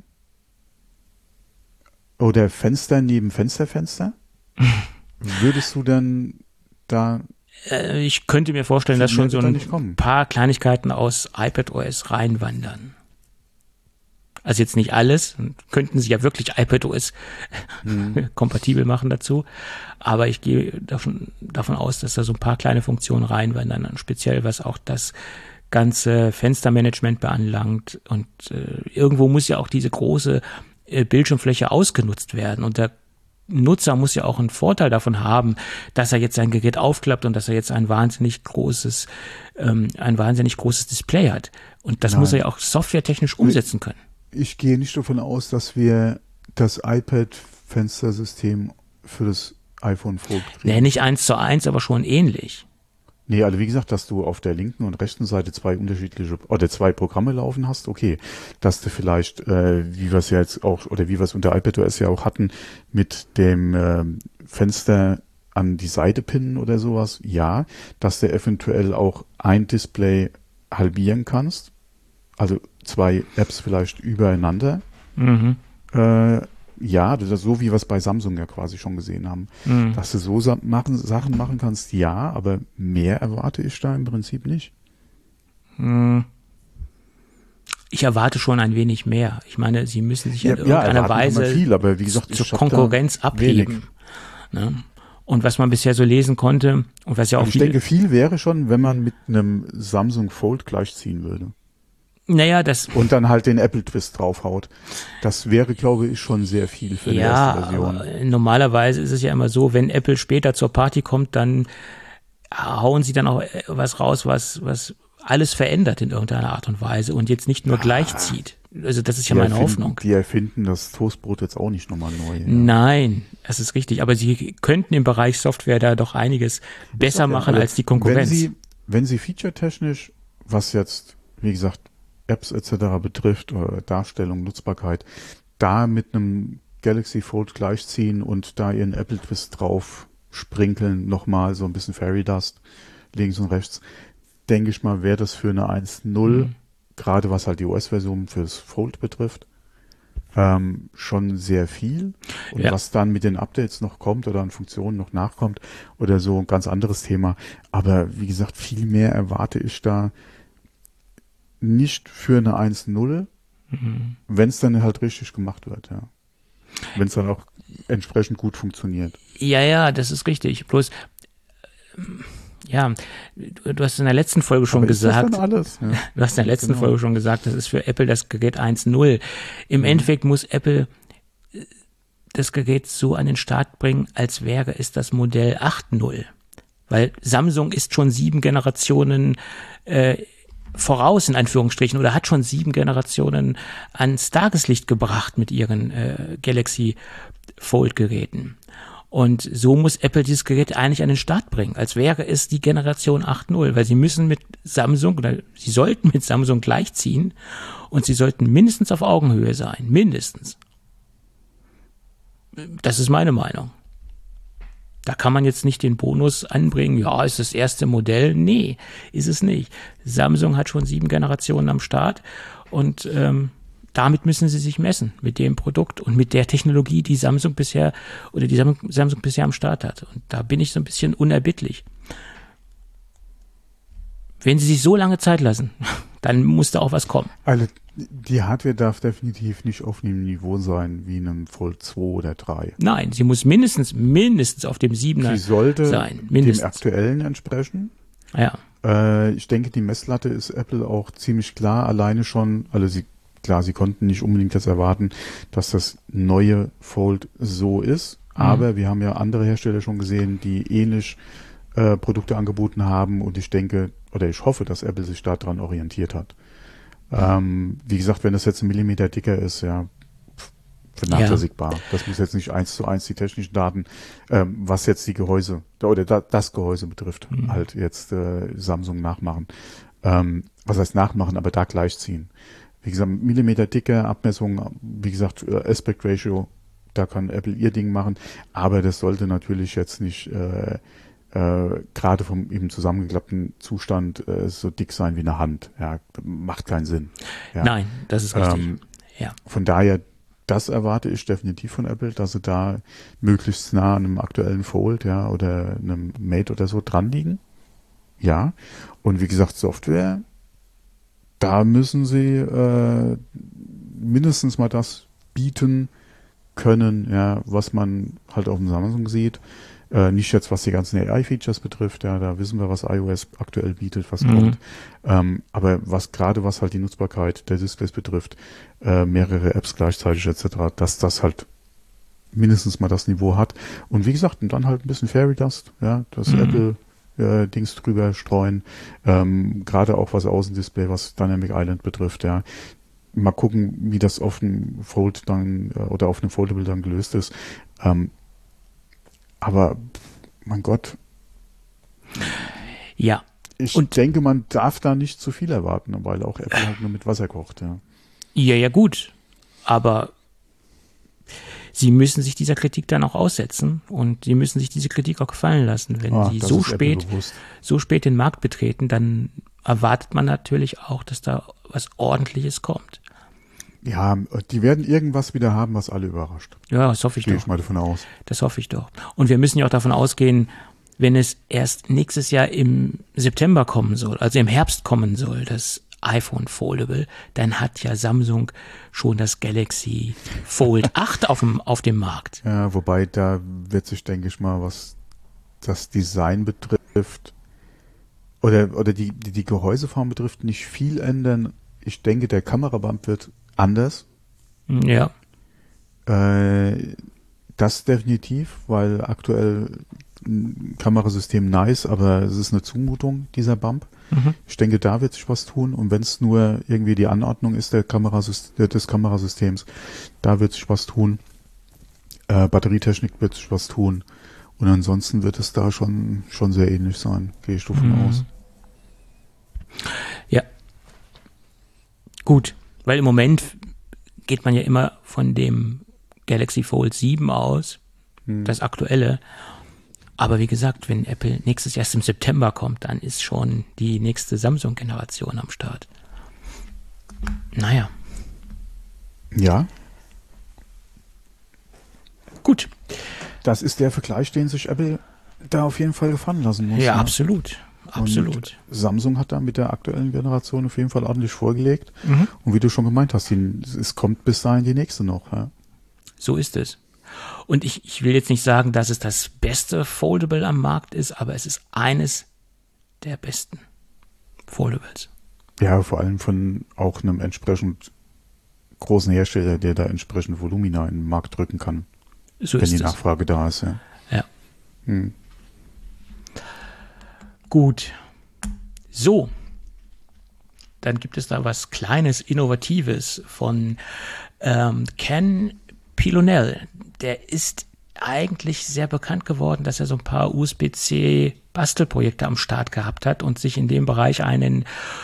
Oder Fenster neben Fenster? Würdest du dann da... Ich könnte mir vorstellen, dass schon so ein paar Kleinigkeiten aus iPadOS reinwandern. Also jetzt nicht alles, könnten sie ja wirklich iPadOS kompatibel machen dazu, aber ich gehe davon aus, dass da so ein paar kleine Funktionen reinwandern, speziell was auch das ganze Fenstermanagement beanlangt, und irgendwo muss ja auch diese große Bildschirmfläche ausgenutzt werden, und der Nutzer muss ja auch einen Vorteil davon haben, dass er jetzt sein Gerät aufklappt und dass er jetzt ein wahnsinnig großes Display hat. Und das muss er ja auch softwaretechnisch umsetzen können. Ich gehe nicht davon aus, dass wir das iPad-Fenstersystem für das iPhone Fold kriegen. Nee, nicht 1:1, aber schon ähnlich. Nee, also wie gesagt, dass du auf der linken und rechten Seite zwei Programme laufen hast, okay. Dass du vielleicht, wie wir es ja jetzt auch, oder wie wir es unter iPadOS ja auch hatten, mit dem Fenster an die Seite pinnen oder sowas, ja. Dass du eventuell auch ein Display halbieren kannst, also zwei Apps vielleicht übereinander. Ja, das ist so, wie wir es bei Samsung ja quasi schon gesehen haben. Dass du so Sachen machen kannst, ja, aber mehr erwarte ich da im Prinzip nicht. Ich erwarte schon ein wenig mehr. Ich meine, sie müssen sich in irgendeiner Weise viel, aber wie gesagt, zur Konkurrenz abheben. Ne? Und was man bisher so lesen konnte, und was ja auch ich denke, viel wäre schon, wenn man mit einem Samsung Fold gleichziehen würde. Naja, und dann halt den Apple Twist draufhaut. Das wäre, glaube ich, schon sehr viel für die erste Version. Aber normalerweise ist es ja immer so, wenn Apple später zur Party kommt, dann hauen sie dann auch was raus, was alles verändert in irgendeiner Art und Weise und jetzt nicht nur gleichzieht. Also das ist ja meine Hoffnung. Die erfinden das Toastbrot jetzt auch nicht nochmal neu. Ja. Nein, das ist richtig. Aber sie könnten im Bereich Software da doch einiges besser machen als die Konkurrenz. Wenn sie featuretechnisch, was jetzt, wie gesagt, Apps etc. betrifft, oder Darstellung, Nutzbarkeit, da mit einem Galaxy Fold gleichziehen und da ihren Apple Twist drauf sprinkeln, nochmal so ein bisschen Fairy Dust links und rechts, denke ich mal, wäre das für eine 1.0, gerade was halt die OS-Version fürs Fold betrifft, schon sehr viel. Und was dann mit den Updates noch kommt oder an Funktionen noch nachkommt oder so, ein ganz anderes Thema. Aber wie gesagt, viel mehr erwarte ich da nicht für eine 1.0, wenn es dann halt richtig gemacht wird, ja. Wenn es dann auch entsprechend gut funktioniert. Ja, das ist richtig. Bloß, ja, du hast in der letzten Folge schon gesagt. Ist das dann alles? Ja. Du hast in der letzten Folge schon gesagt, das ist für Apple das Gerät 1.0. Im Endeffekt muss Apple das Gerät so an den Start bringen, als wäre es das Modell 8.0. Weil Samsung ist schon 7 Generationen voraus, in Anführungsstrichen, oder hat schon 7 Generationen ans Tageslicht gebracht mit ihren Galaxy Fold-Geräten. Und so muss Apple dieses Gerät eigentlich an den Start bringen, als wäre es die Generation 8.0, weil sie müssen mit Samsung, oder sie sollten mit Samsung gleichziehen und sie sollten mindestens auf Augenhöhe sein, mindestens. Das ist meine Meinung. Da kann man jetzt nicht den Bonus anbringen, ja, ist das erste Modell. Nee, ist es nicht. Samsung hat schon 7 Generationen am Start und damit müssen sie sich messen, mit dem Produkt und mit der Technologie, die Samsung bisher am Start hat. Und da bin ich so ein bisschen unerbittlich. Wenn sie sich so lange Zeit lassen, dann muss da auch was kommen. Also die Hardware darf definitiv nicht auf einem Niveau sein wie einem Fold 2 oder 3. Nein, sie muss mindestens auf dem 7er sein. Sie sollte dem aktuellen entsprechen. Ja. Ich denke, die Messlatte ist Apple auch ziemlich klar. Alleine schon, also sie konnten nicht unbedingt das erwarten, dass das neue Fold so ist. Aber wir haben ja andere Hersteller schon gesehen, die ähnlich Produkte angeboten haben. Und ich denke, oder ich hoffe, dass Apple sich daran orientiert hat. Wie gesagt, wenn das jetzt 1 Millimeter dicker ist, ja, vernachlässigbar. Ja. Das muss jetzt nicht 1:1 die technischen Daten, was jetzt die Gehäuse oder das Gehäuse betrifft, halt jetzt Samsung nachmachen. Was heißt nachmachen, aber da gleichziehen. Wie gesagt, Millimeter dicke Abmessung, wie gesagt, Aspect Ratio, da kann Apple ihr Ding machen, aber das sollte natürlich jetzt nicht gerade vom eben zusammengeklappten Zustand so dick sein wie eine Hand. Ja, macht keinen Sinn. Ja. Nein, das ist richtig. Ja. Von daher, das erwarte ich definitiv von Apple, dass sie da möglichst nah an einem aktuellen Fold, ja, oder einem Mate oder so dran liegen. Ja. Und wie gesagt, Software, da müssen sie mindestens mal das bieten können, ja, was man halt auf dem Samsung sieht. Nicht jetzt, was die ganzen AI-Features betrifft, ja, da wissen wir, was iOS aktuell bietet, was kommt. Aber was halt die Nutzbarkeit der Displays betrifft, mehrere Apps gleichzeitig etc., dass das halt mindestens mal das Niveau hat. Und wie gesagt, und dann halt ein bisschen Fairy Dust, ja, das Apple Dings drüber streuen, gerade auch was Außendisplay, was Dynamic Island betrifft, ja. Mal gucken, wie das auf dem Fold dann oder auf einem Foldable dann gelöst ist. Aber, mein Gott. Ja. Ich denke, man darf da nicht zu viel erwarten, weil auch Apple halt nur mit Wasser kocht, ja. Ja, gut. Aber sie müssen sich dieser Kritik dann auch aussetzen und sie müssen sich diese Kritik auch gefallen lassen. Wenn sie so spät den Markt betreten, dann erwartet man natürlich auch, dass da was Ordentliches kommt. Ja, die werden irgendwas wieder haben, was alle überrascht. Ja, das hoffe ich doch. Gehe ich mal davon aus. Das hoffe ich doch. Und wir müssen ja auch davon ausgehen, wenn es erst nächstes Jahr im September kommen soll, also im Herbst kommen soll, das iPhone Foldable, dann hat ja Samsung schon das Galaxy Fold 8 auf dem Markt. Ja, wobei da wird sich, denke ich mal, was das Design betrifft oder die Gehäuseform betrifft, nicht viel ändern. Ich denke, der Kamerabump wird anders. Ja. Das definitiv, weil aktuell Kamerasystem nice, aber es ist eine Zumutung, dieser Bump. Ich denke, da wird sich was tun und wenn es nur irgendwie die Anordnung ist des Kamerasystems, da wird sich was tun. Batterietechnik wird sich was tun und ansonsten wird es da schon sehr ähnlich sein, gehe ich davon aus. Ja. Gut. Weil im Moment geht man ja immer von dem Galaxy Fold 7 aus, das aktuelle. Aber wie gesagt, wenn Apple nächstes Jahr erst im September kommt, dann ist schon die nächste Samsung-Generation am Start. Naja. Ja. Gut. Das ist der Vergleich, den sich Apple da auf jeden Fall gefallen lassen muss. Ja, absolut. absolut. Und Samsung hat da mit der aktuellen Generation auf jeden Fall ordentlich vorgelegt. Und wie du schon gemeint hast, es kommt bis dahin die nächste noch. Ja. So ist es. Und ich will jetzt nicht sagen, dass es das beste Foldable am Markt ist, aber es ist eines der besten Foldables. Ja, vor allem von auch einem entsprechend großen Hersteller, der da entsprechend Volumina in den Markt drücken kann, so wenn die Nachfrage da ist. Ja. Ja. Gut. So. Dann gibt es da was Kleines, Innovatives von Ken Pilonell. Der ist eigentlich sehr bekannt geworden, dass er so ein paar USB-C-Bastelprojekte am Start gehabt hat und sich in dem Bereich einen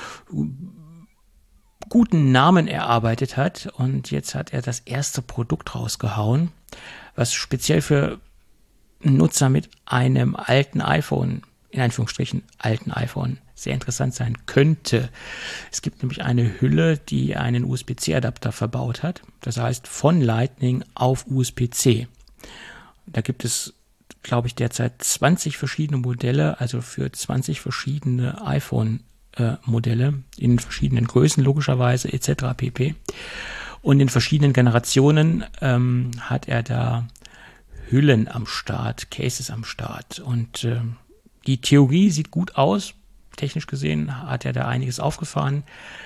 guten Namen erarbeitet hat. Und jetzt hat er das erste Produkt rausgehauen, was speziell für Nutzer mit einem alten iPhone, in Anführungsstrichen alten iPhone, sehr interessant sein könnte. Es gibt nämlich eine Hülle, die einen USB-C-Adapter verbaut hat. Das heißt, von Lightning auf USB-C. Da gibt es, glaube ich, derzeit 20 verschiedene Modelle, also für 20 verschiedene iPhone-Modelle in verschiedenen Größen, logischerweise, etc. pp. Und in verschiedenen Generationen hat er da Hüllen am Start, Cases am Start. Und die Theorie sieht gut aus. Technisch gesehen hat er da einiges aufgefahren,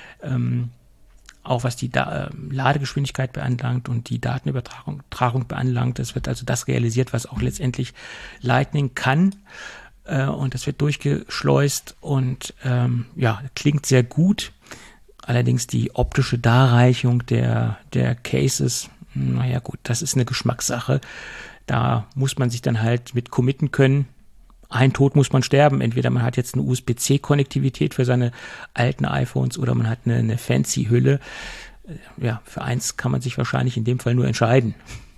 auch was die Ladegeschwindigkeit beanlangt und die Datenübertragung beanlangt. Es wird also das realisiert, was auch letztendlich Lightning kann, und das wird durchgeschleust und klingt sehr gut. Allerdings die optische Darreichung der Cases, naja gut, das ist eine Geschmackssache. Da muss man sich dann halt mit committen können. Ein Tod muss man sterben. Entweder man hat jetzt eine USB-C-Konnektivität für seine alten iPhones oder man hat eine fancy Hülle. Ja, für eins kann man sich wahrscheinlich in dem Fall nur entscheiden.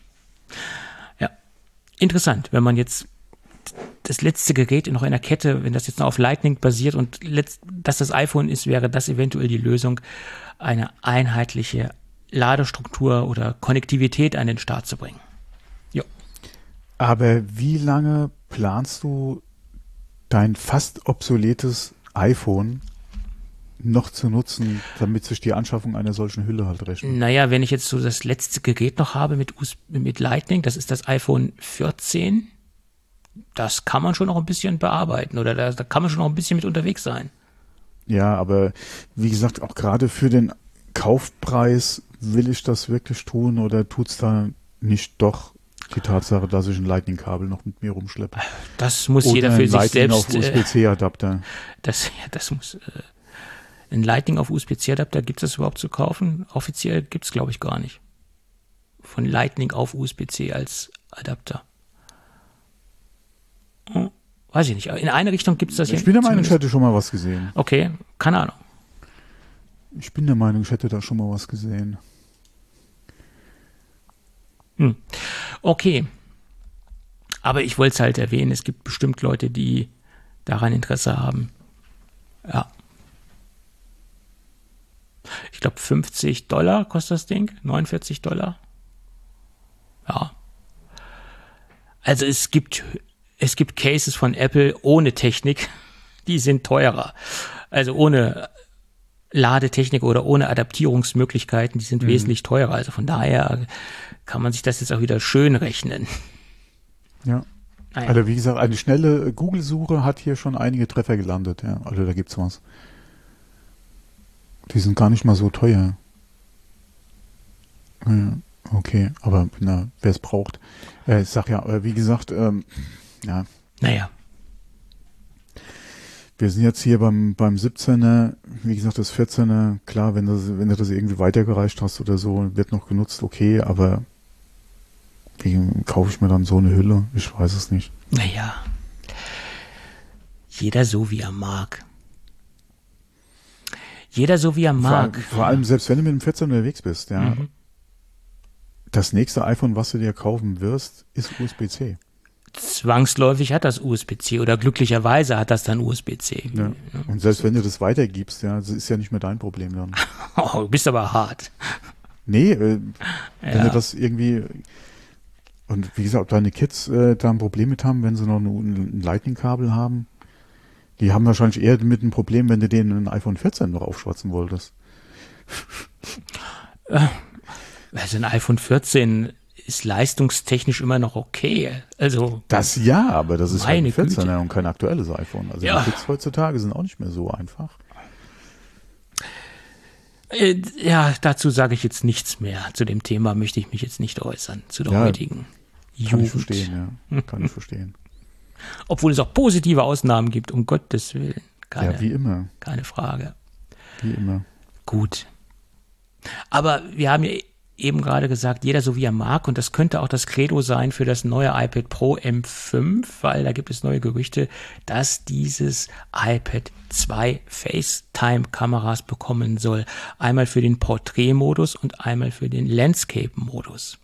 Ja, interessant, wenn man jetzt das letzte Gerät noch in der Kette, wenn das jetzt noch auf Lightning basiert und das iPhone ist, wäre das eventuell die Lösung, eine einheitliche Ladestruktur oder Konnektivität an den Start zu bringen. Jo. Aber wie lange planst du dein fast obsoletes iPhone noch zu nutzen, damit sich die Anschaffung einer solchen Hülle halt rechnet? Naja, wenn ich jetzt so das letzte Gerät noch habe mit Lightning, das ist das iPhone 14, das kann man schon noch ein bisschen bearbeiten oder da kann man schon noch ein bisschen mit unterwegs sein. Ja, aber wie gesagt, auch gerade für den Kaufpreis, will ich das wirklich tun oder tut's da nicht doch die Tatsache, dass ich ein Lightning-Kabel noch mit mir rumschleppe? Das muss jeder für sich selbst. Auf USB-C-Adapter. Das muss. Ein Lightning auf USB-C-Adapter, gibt es das überhaupt zu kaufen? Offiziell gibt es, glaube ich, gar nicht. Von Lightning auf USB-C als Adapter. Weiß ich nicht. In eine Richtung gibt es das. Ich bin der Meinung, ich hätte schon mal was gesehen. Okay, keine Ahnung. Ich bin der Meinung, ich hätte da schon mal was gesehen. Okay. Aber ich wollte es halt erwähnen, es gibt bestimmt Leute, die daran Interesse haben. Ja. Ich glaube, $50 kostet das Ding. $49. Ja. Also es gibt Cases von Apple ohne Technik, die sind teurer. Also ohne Ladetechnik oder ohne Adaptierungsmöglichkeiten, die sind wesentlich teurer. Also von daher kann man sich das jetzt auch wieder schön rechnen. Ja. Also wie gesagt, eine schnelle Google-Suche hat hier schon einige Treffer gelandet. Ja. Also da gibt's was. Die sind gar nicht mal so teuer. Ja, okay, aber wer es braucht. Ich sag ja, wie gesagt, ja. Naja. Wir sind jetzt hier beim 17er, wie gesagt, das 14er, klar, wenn du das irgendwie weitergereicht hast oder so, wird noch genutzt, okay, aber wie kaufe ich mir dann so eine Hülle? Ich weiß es nicht. Naja. Jeder so, wie er mag. Jeder so, wie er mag. Vor allem, selbst wenn du mit dem 14 unterwegs bist, ja. Das nächste iPhone, was du dir kaufen wirst, ist USB-C. Zwangsläufig hat das USB-C oder glücklicherweise hat das dann USB-C. Ja. Und selbst wenn du das weitergibst, ja, das ist ja nicht mehr dein Problem dann. Oh, du bist aber hart. Nee, wenn du das irgendwie, und wie gesagt, ob deine Kids da ein Problem mit haben, wenn sie noch ein Lightning-Kabel haben, Die haben wahrscheinlich eher mit ein Problem, wenn du denen ein iPhone 14 noch aufschwatzen wolltest. Also ein iPhone 14 ist leistungstechnisch immer noch okay. Also das ja, aber das ist halt ein 14er Güte. und kein aktuelles iPhone. Also Ja. die Klicks heutzutage sind auch nicht mehr so einfach. Ja, dazu sage ich jetzt nichts mehr. Zu dem Thema möchte ich mich jetzt nicht äußern, zu der heutigen Jugend. Kann ich verstehen, ja. Kann ich verstehen. Obwohl es auch positive Ausnahmen gibt, um Gottes Willen. Ja, wie immer. Keine Frage. Wie immer. Gut. Aber wir haben ja eben gerade gesagt, jeder so wie er mag, und das könnte auch das Credo sein für das neue iPad Pro M5, weil da gibt es neue Gerüchte, dass dieses iPad 2 FaceTime-Kameras bekommen soll. Einmal für den Porträtmodus und einmal für den Landscape-Modus.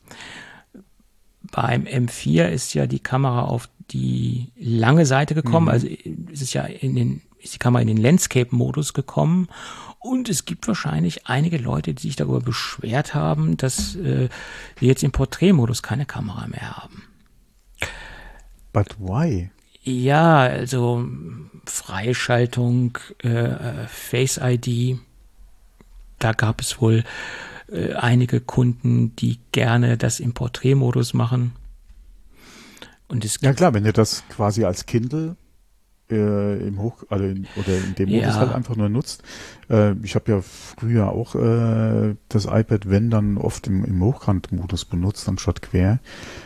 Beim M4 ist ja die Kamera auf die lange Seite gekommen, also ist die Kamera in den Landscape-Modus gekommen. Und es gibt wahrscheinlich einige Leute, die sich darüber beschwert haben, dass wir jetzt im Porträtmodus keine Kamera mehr haben. But why? Ja, also Freischaltung, Face ID, da gab es wohl einige Kunden, die gerne das im Porträtmodus machen. Und es gibt ja klar, wenn ihr das quasi als Kindle oder in dem Modus halt einfach nur nutzt. Ich habe ja früher auch das iPad, wenn dann oft im Hochkant-Modus benutzt, anstatt quer.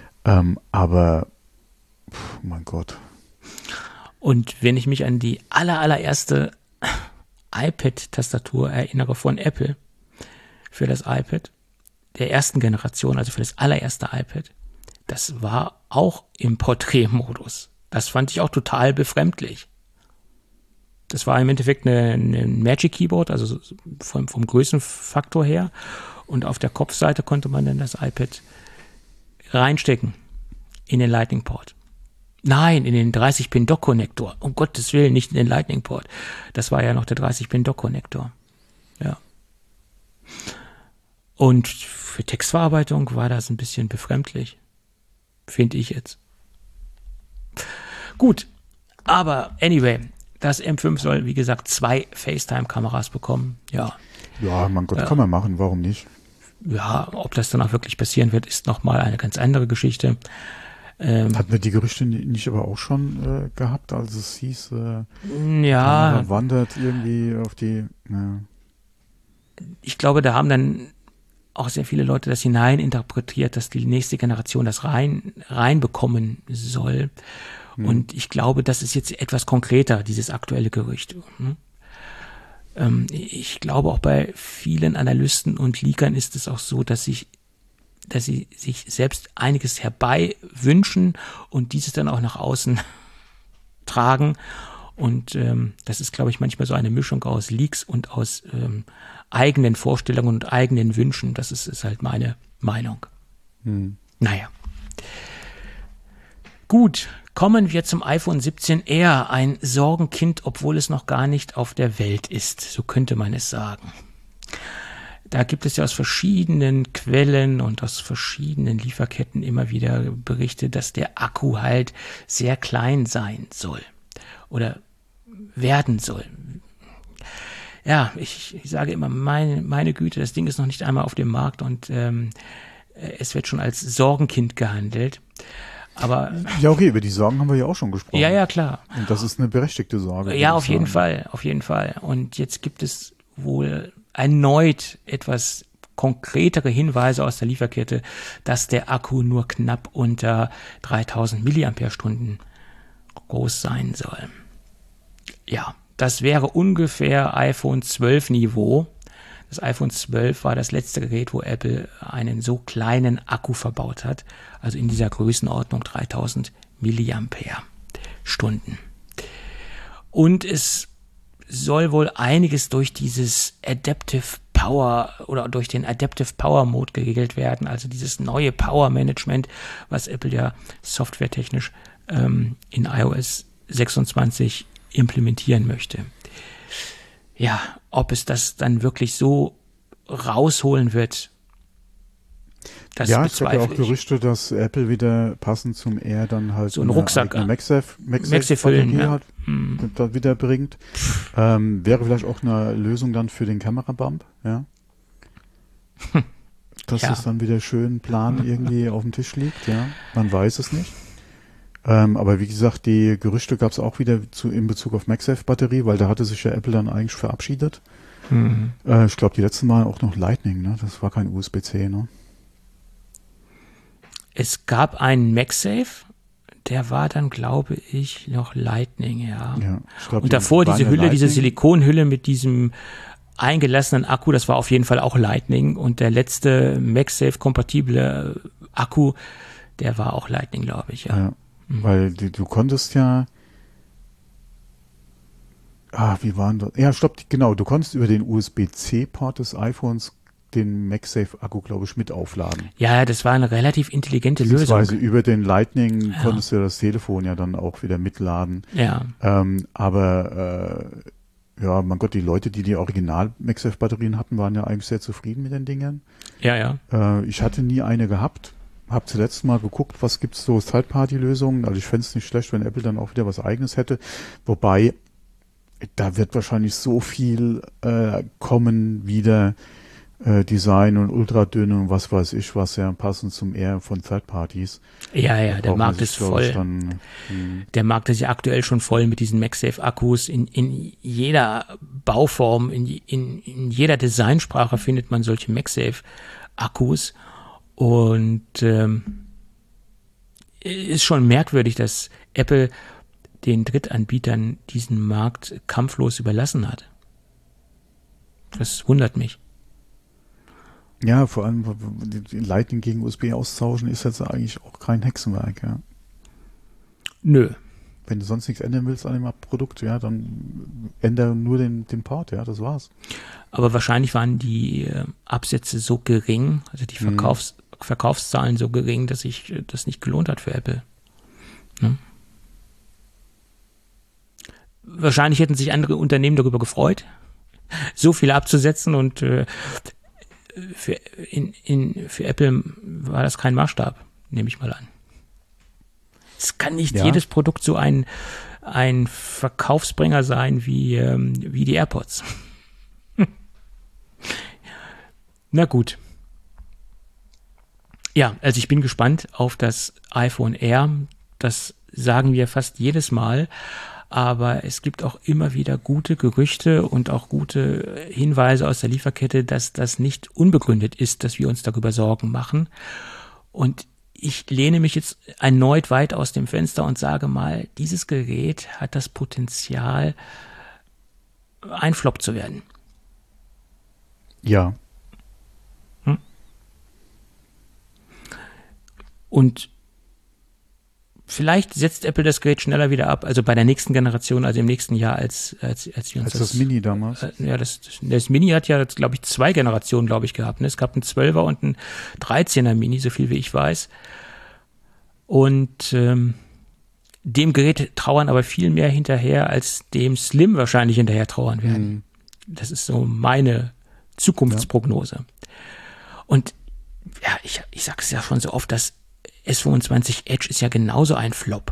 Aber mein Gott. Und wenn ich mich an die allererste iPad-Tastatur erinnere von Apple für das iPad, der ersten Generation, also für das allererste iPad, das war auch im Porträtmodus. Das fand ich auch total befremdlich. Das war im Endeffekt ein Magic Keyboard, also vom Größenfaktor her. Und auf der Kopfseite konnte man dann das iPad reinstecken in den Lightning Port. Nein, in den 30-Pin-Dock-Konnektor. Um Gottes Willen, nicht in den Lightning Port. Das war ja noch der 30-Pin-Dock-Konnektor. Ja. Und für Textverarbeitung war das ein bisschen befremdlich. Finde ich jetzt. Gut, aber anyway, das M5 soll, wie gesagt, 2 FaceTime-Kameras bekommen. Ja. Ja, mein Gott, kann man machen, warum nicht? Ja, ob das dann auch wirklich passieren wird, ist nochmal eine ganz andere Geschichte. Hatten wir die Gerüchte nicht aber auch schon gehabt, als es hieß, ja, Kamera wandert irgendwie auf die... Ja. Ich glaube, da haben dann auch sehr viele Leute das hineininterpretiert, dass die nächste Generation das reinbekommen soll. Und ich glaube, das ist jetzt etwas konkreter, dieses aktuelle Gerücht. Ich glaube, auch bei vielen Analysten und Leakern ist es auch so, dass sie sich selbst einiges herbei wünschen und dieses dann auch nach außen tragen. Und das ist, glaube ich, manchmal so eine Mischung aus Leaks und aus eigenen Vorstellungen und eigenen Wünschen. Das ist halt meine Meinung. Naja. Gut, kommen wir zum iPhone 17R, ein Sorgenkind, obwohl es noch gar nicht auf der Welt ist. So könnte man es sagen. Da gibt es ja aus verschiedenen Quellen und aus verschiedenen Lieferketten immer wieder Berichte, dass der Akku halt sehr klein sein soll oder werden soll. Ja, ich sage immer, meine Güte, das Ding ist noch nicht einmal auf dem Markt und es wird schon als Sorgenkind gehandelt. Aber ja, okay, über die Sorgen haben wir ja auch schon gesprochen. Ja, klar. Und das ist eine berechtigte Sorge. Ja, auf jeden Fall. Und jetzt gibt es wohl erneut etwas konkretere Hinweise aus der Lieferkette, dass der Akku nur knapp unter 3000 mAh groß sein soll. Ja, das wäre ungefähr iPhone 12 Niveau. Das iPhone 12 war das letzte Gerät, wo Apple einen so kleinen Akku verbaut hat, also in dieser Größenordnung 3000 mAh. Und es soll wohl einiges durch dieses Adaptive Power oder durch den Adaptive Power Mode geregelt werden, also dieses neue Power Management, was Apple ja softwaretechnisch in iOS 26 implementieren möchte. Ja, ob es das dann wirklich so rausholen wird. Das ja, es gab ja auch Gerüchte, dass Apple wieder passend zum Air dann halt so einen Rucksack, MagSafe-Batterie hat, da wieder bringt. Wäre vielleicht auch eine Lösung dann für den Kamerabump, ja. Dass es dann wieder schön plan irgendwie auf dem Tisch liegt, ja. Man weiß es nicht. Aber wie gesagt, die Gerüchte gab es auch wieder in Bezug auf MagSafe-Batterie, weil da hatte sich ja Apple dann eigentlich verabschiedet. Ich glaube, die letzten Mal auch noch Lightning, ne? Das war kein USB-C, ne? Es gab einen MagSafe, der war dann, glaube ich, noch Lightning, ja. Ich glaub, und davor diese Hülle, Lightning. Diese Silikonhülle mit diesem eingelassenen Akku, das war auf jeden Fall auch Lightning. Und der letzte MagSafe-kompatible Akku, der war auch Lightning, glaube ich, ja. Weil du konntest ja wie waren das? Ja, stopp, genau, du konntest über den USB-C-Port des iPhones den MagSafe-Akku, glaube ich, mit aufladen. Ja, das war eine relativ intelligente Lösung. Über den Lightning konntest du das Telefon ja dann auch wieder mitladen. Ja. Aber mein Gott, die Leute, die Original-MagSafe-Batterien hatten, waren ja eigentlich sehr zufrieden mit den Dingern. Ja. Ich hatte nie eine gehabt. Hab zuletzt mal geguckt, was gibt's so Third-Party-Lösungen. Also ich fände es nicht schlecht, wenn Apple dann auch wieder was Eigenes hätte. Wobei, da wird wahrscheinlich so viel kommen wieder, Design und ultradünn und was weiß ich was, ja passend zum Air von Third Parties. Ja, der Markt ist voll. Der Markt ist ja aktuell schon voll mit diesen MagSafe-Akkus. In jeder Bauform, in jeder Designsprache findet man solche MagSafe-Akkus. Und ist schon merkwürdig, dass Apple den Drittanbietern diesen Markt kampflos überlassen hat. Das wundert mich. Ja, vor allem die Lightning gegen USB austauschen ist jetzt eigentlich auch kein Hexenwerk, ja. Nö. Wenn du sonst nichts ändern willst an dem Produkt, ja, dann ändere nur den Port, ja, das war's. Aber wahrscheinlich waren die Absätze so gering, also die Verkaufszahlen so gering, dass sich das nicht gelohnt hat für Apple. Ne? Wahrscheinlich hätten sich andere Unternehmen darüber gefreut, so viel abzusetzen und für Apple war das kein Maßstab, nehme ich mal an. Es kann nicht jedes Produkt so ein Verkaufsbringer sein wie die AirPods. Na gut. Ja, also ich bin gespannt auf das iPhone Air. Das sagen wir fast jedes Mal. Aber es gibt auch immer wieder gute Gerüchte und auch gute Hinweise aus der Lieferkette, dass das nicht unbegründet ist, dass wir uns darüber Sorgen machen. Und ich lehne mich jetzt erneut weit aus dem Fenster und sage mal, dieses Gerät hat das Potenzial, ein Flop zu werden. Ja. Und vielleicht setzt Apple das Gerät schneller wieder ab, also bei der nächsten Generation, also im nächsten Jahr, als wir uns das Mini damals. Das Mini hat ja, glaube ich, 2 Generationen, glaube ich, gehabt. Ne? Es gab einen 12er und einen 13er Mini, so viel wie ich weiß. Und dem Gerät trauern aber viel mehr hinterher, als dem Slim wahrscheinlich hinterher trauern werden. Das ist so meine Zukunftsprognose. Und ja, ich sage es ja schon so oft, dass S25 Edge ist ja genauso ein Flop.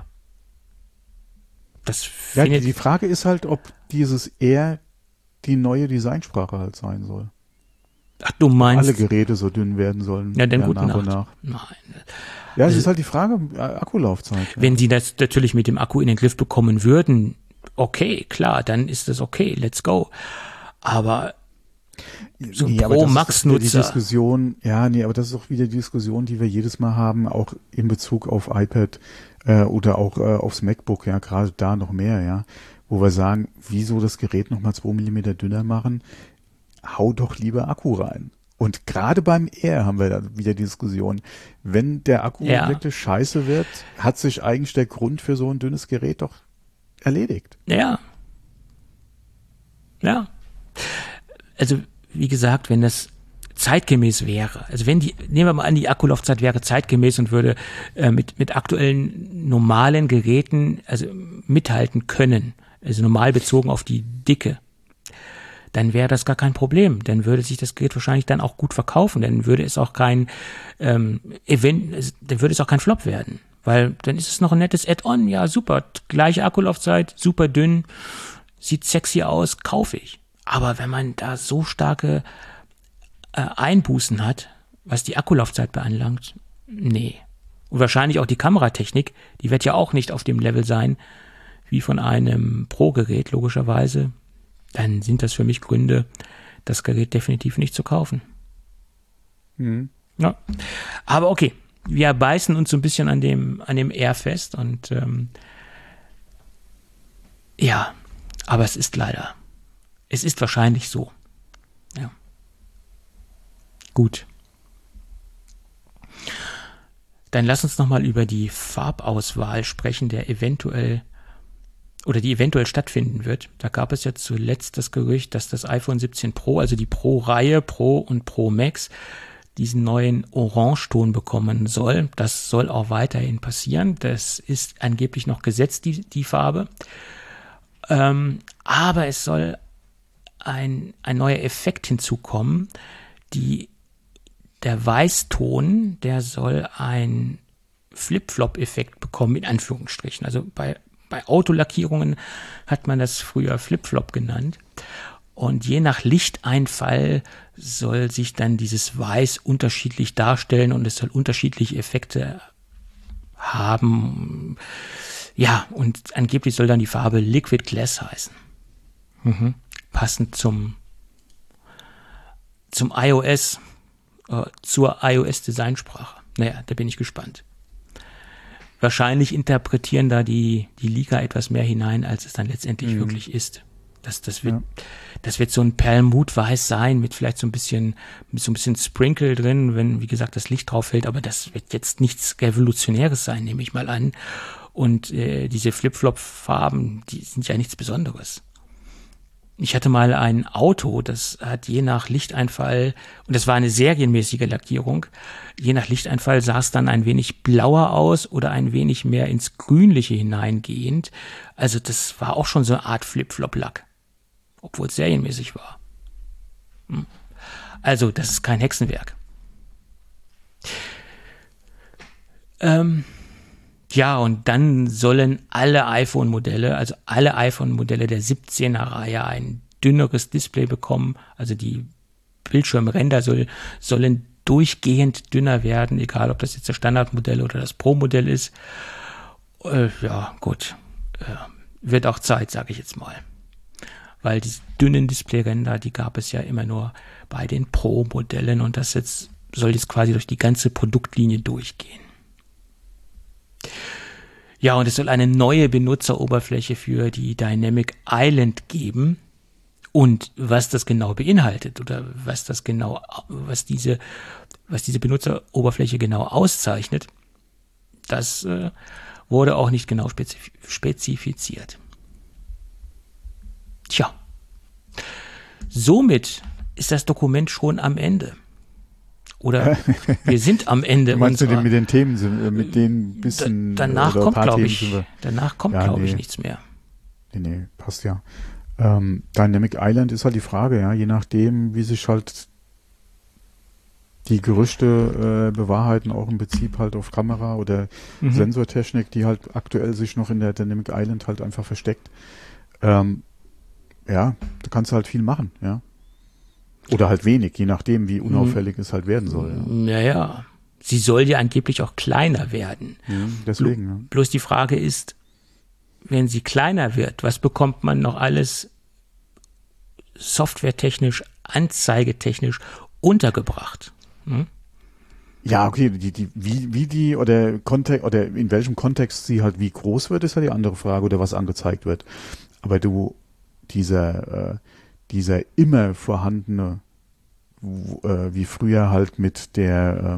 Die Frage ist halt, ob dieses Air die neue Designsprache halt sein soll. Ach, du meinst? Alle Geräte so dünn werden sollen. Ja, dann gute nach und nach. Nein. Ja, es ist halt die Frage, Akkulaufzeit. Ja. Wenn sie das natürlich mit dem Akku in den Griff bekommen würden, okay, klar, dann ist das okay, let's go. Aber so Pro-Max-Nutzer. Aber das ist auch wieder die Diskussion, die wir jedes Mal haben, auch in Bezug auf iPad oder auch aufs MacBook, ja, gerade da noch mehr, ja, wo wir sagen, wieso das Gerät nochmal 2 Millimeter dünner machen, hau doch lieber Akku rein. Und gerade beim Air haben wir da wieder die Diskussion, wenn der Akku wirklich scheiße wird, hat sich eigentlich der Grund für so ein dünnes Gerät doch erledigt. Ja. Also, wie gesagt, wenn das zeitgemäß wäre, also nehmen wir mal an, die Akkulaufzeit wäre zeitgemäß und würde mit aktuellen normalen Geräten also mithalten können, also normal bezogen auf die Dicke, dann wäre das gar kein Problem. Dann würde sich das Gerät wahrscheinlich dann auch gut verkaufen. Dann würde es auch kein dann würde es auch kein Flop werden. Weil dann ist es noch ein nettes Add-on. Ja, super, gleiche Akkulaufzeit, super dünn, sieht sexy aus, kaufe ich. Aber wenn man da so starke Einbußen hat, was die Akkulaufzeit beanlangt, nee. Und wahrscheinlich auch die Kameratechnik, die wird ja auch nicht auf dem Level sein wie von einem Pro-Gerät, logischerweise. Dann sind das für mich Gründe, das Gerät definitiv nicht zu kaufen. Mhm. Ja. Aber okay, wir beißen uns so ein bisschen an dem R fest und ja, aber es ist wahrscheinlich so. Ja. Gut. Dann lass uns nochmal über die Farbauswahl sprechen, die eventuell stattfinden wird. Da gab es ja zuletzt das Gerücht, dass das iPhone 17 Pro, also die Pro-Reihe, Pro und Pro Max, diesen neuen Orangeton bekommen soll. Das soll auch weiterhin passieren. Das ist angeblich noch gesetzt, die Farbe. Aber es soll ein neuer Effekt hinzukommen. Der Weißton, der soll einen Flip-Flop-Effekt bekommen, in Anführungsstrichen. Also bei Autolackierungen hat man das früher Flip-Flop genannt. Und je nach Lichteinfall soll sich dann dieses Weiß unterschiedlich darstellen und es soll unterschiedliche Effekte haben. Ja, und angeblich soll dann die Farbe Liquid Glass heißen. Passend zum iOS, zur iOS-Designsprache. Naja, da bin ich gespannt. Wahrscheinlich interpretieren da die Leaker etwas mehr hinein, als es dann letztendlich wirklich ist. Das wird so ein Perlmuttweiß sein, mit vielleicht so ein bisschen Sprinkle drin, wenn, wie gesagt, das Licht drauf fällt, aber das wird jetzt nichts Revolutionäres sein, nehme ich mal an. Und diese Flip-Flop-Farben, die sind ja nichts Besonderes. Ich hatte mal ein Auto, das hat je nach Lichteinfall, und das war eine serienmäßige Lackierung, je nach Lichteinfall sah es dann ein wenig blauer aus oder ein wenig mehr ins Grünliche hineingehend. Also das war auch schon so eine Art Flip-Flop-Lack, obwohl es serienmäßig war. Also das ist kein Hexenwerk. Ja, und dann sollen alle iPhone-Modelle der 17er-Reihe ein dünneres Display bekommen. Also die Bildschirmränder sollen durchgehend dünner werden, egal ob das jetzt das Standardmodell oder das Pro-Modell ist. Ja, gut. Wird auch Zeit, sage ich jetzt mal. Weil die dünnen Displayränder, die gab es ja immer nur bei den Pro-Modellen und das soll jetzt quasi durch die ganze Produktlinie durchgehen. Ja, und es soll eine neue Benutzeroberfläche für die Dynamic Island geben. Und was das genau beinhaltet oder was diese Benutzeroberfläche genau auszeichnet, das wurde auch nicht genau spezifiziert. Tja, somit ist das Dokument schon am Ende. Oder wir sind am Ende. Meinst du denn mit den Themen, mit den bisschen danach kommt, glaube ich, nichts mehr. Nee, passt ja. Dynamic Island ist halt die Frage, ja, je nachdem, wie sich halt die Gerüchte bewahrheiten, auch im Prinzip halt auf Kamera oder Sensortechnik, die halt aktuell sich noch in der Dynamic Island halt einfach versteckt. Ja, da kannst du halt viel machen, ja. Oder halt wenig, je nachdem, wie unauffällig es halt werden soll. Ja. Ja. Sie soll ja angeblich auch kleiner werden. Deswegen. Ja. Bloß die Frage ist, wenn sie kleiner wird, was bekommt man noch alles softwaretechnisch, anzeigetechnisch untergebracht? Ja, okay, wie die oder Kontext oder in welchem Kontext sie halt wie groß wird, ist ja die andere Frage, oder was angezeigt wird. Aber dieser immer vorhandene, wie früher halt mit der,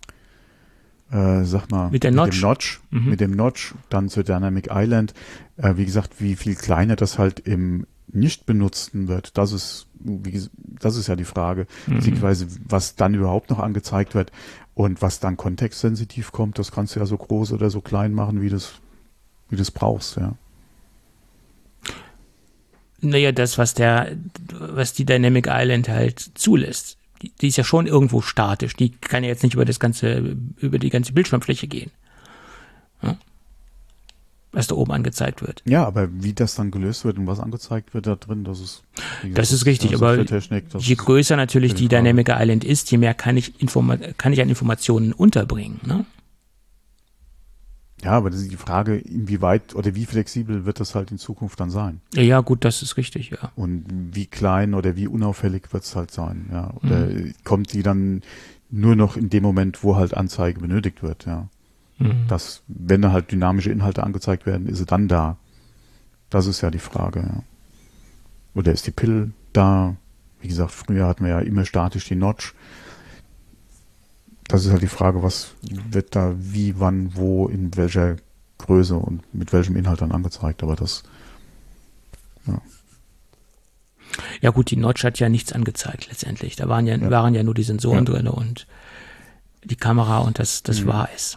mit dem Notch, dann zur Dynamic Island, wie gesagt, wie viel kleiner das halt im Nicht-Benutzten wird, das ist ja die Frage, beziehungsweise was dann überhaupt noch angezeigt wird und was dann kontextsensitiv kommt, das kannst du ja so groß oder so klein machen, wie du es brauchst, ja. Naja, das, was die Dynamic Island halt zulässt. Die ist ja schon irgendwo statisch. Die kann ja jetzt nicht über die ganze Bildschirmfläche gehen. Ja? Was da oben angezeigt wird. Ja, aber wie das dann gelöst wird und was angezeigt wird da drin, das ist richtig, aber je größer natürlich die Dynamic Island ist, je mehr kann ich an Informationen unterbringen. Ne? Ja, aber das ist die Frage, inwieweit oder wie flexibel wird das halt in Zukunft dann sein? Ja, gut, das ist richtig, ja. Und wie klein oder wie unauffällig wird es halt sein, ja. Oder kommt die dann nur noch in dem Moment, wo halt Anzeige benötigt wird, ja. Dass, wenn da halt dynamische Inhalte angezeigt werden, ist sie dann da? Das ist ja die Frage, ja. Oder ist die Pill da? Wie gesagt, früher hatten wir ja immer statisch die Notch. Das ist halt die Frage, was wird da wie, wann, wo, in welcher Größe und mit welchem Inhalt dann angezeigt. Aber das, ja. Ja gut, die Notch hat ja nichts angezeigt letztendlich. Da waren ja nur die Sensoren drin und die Kamera und das war es.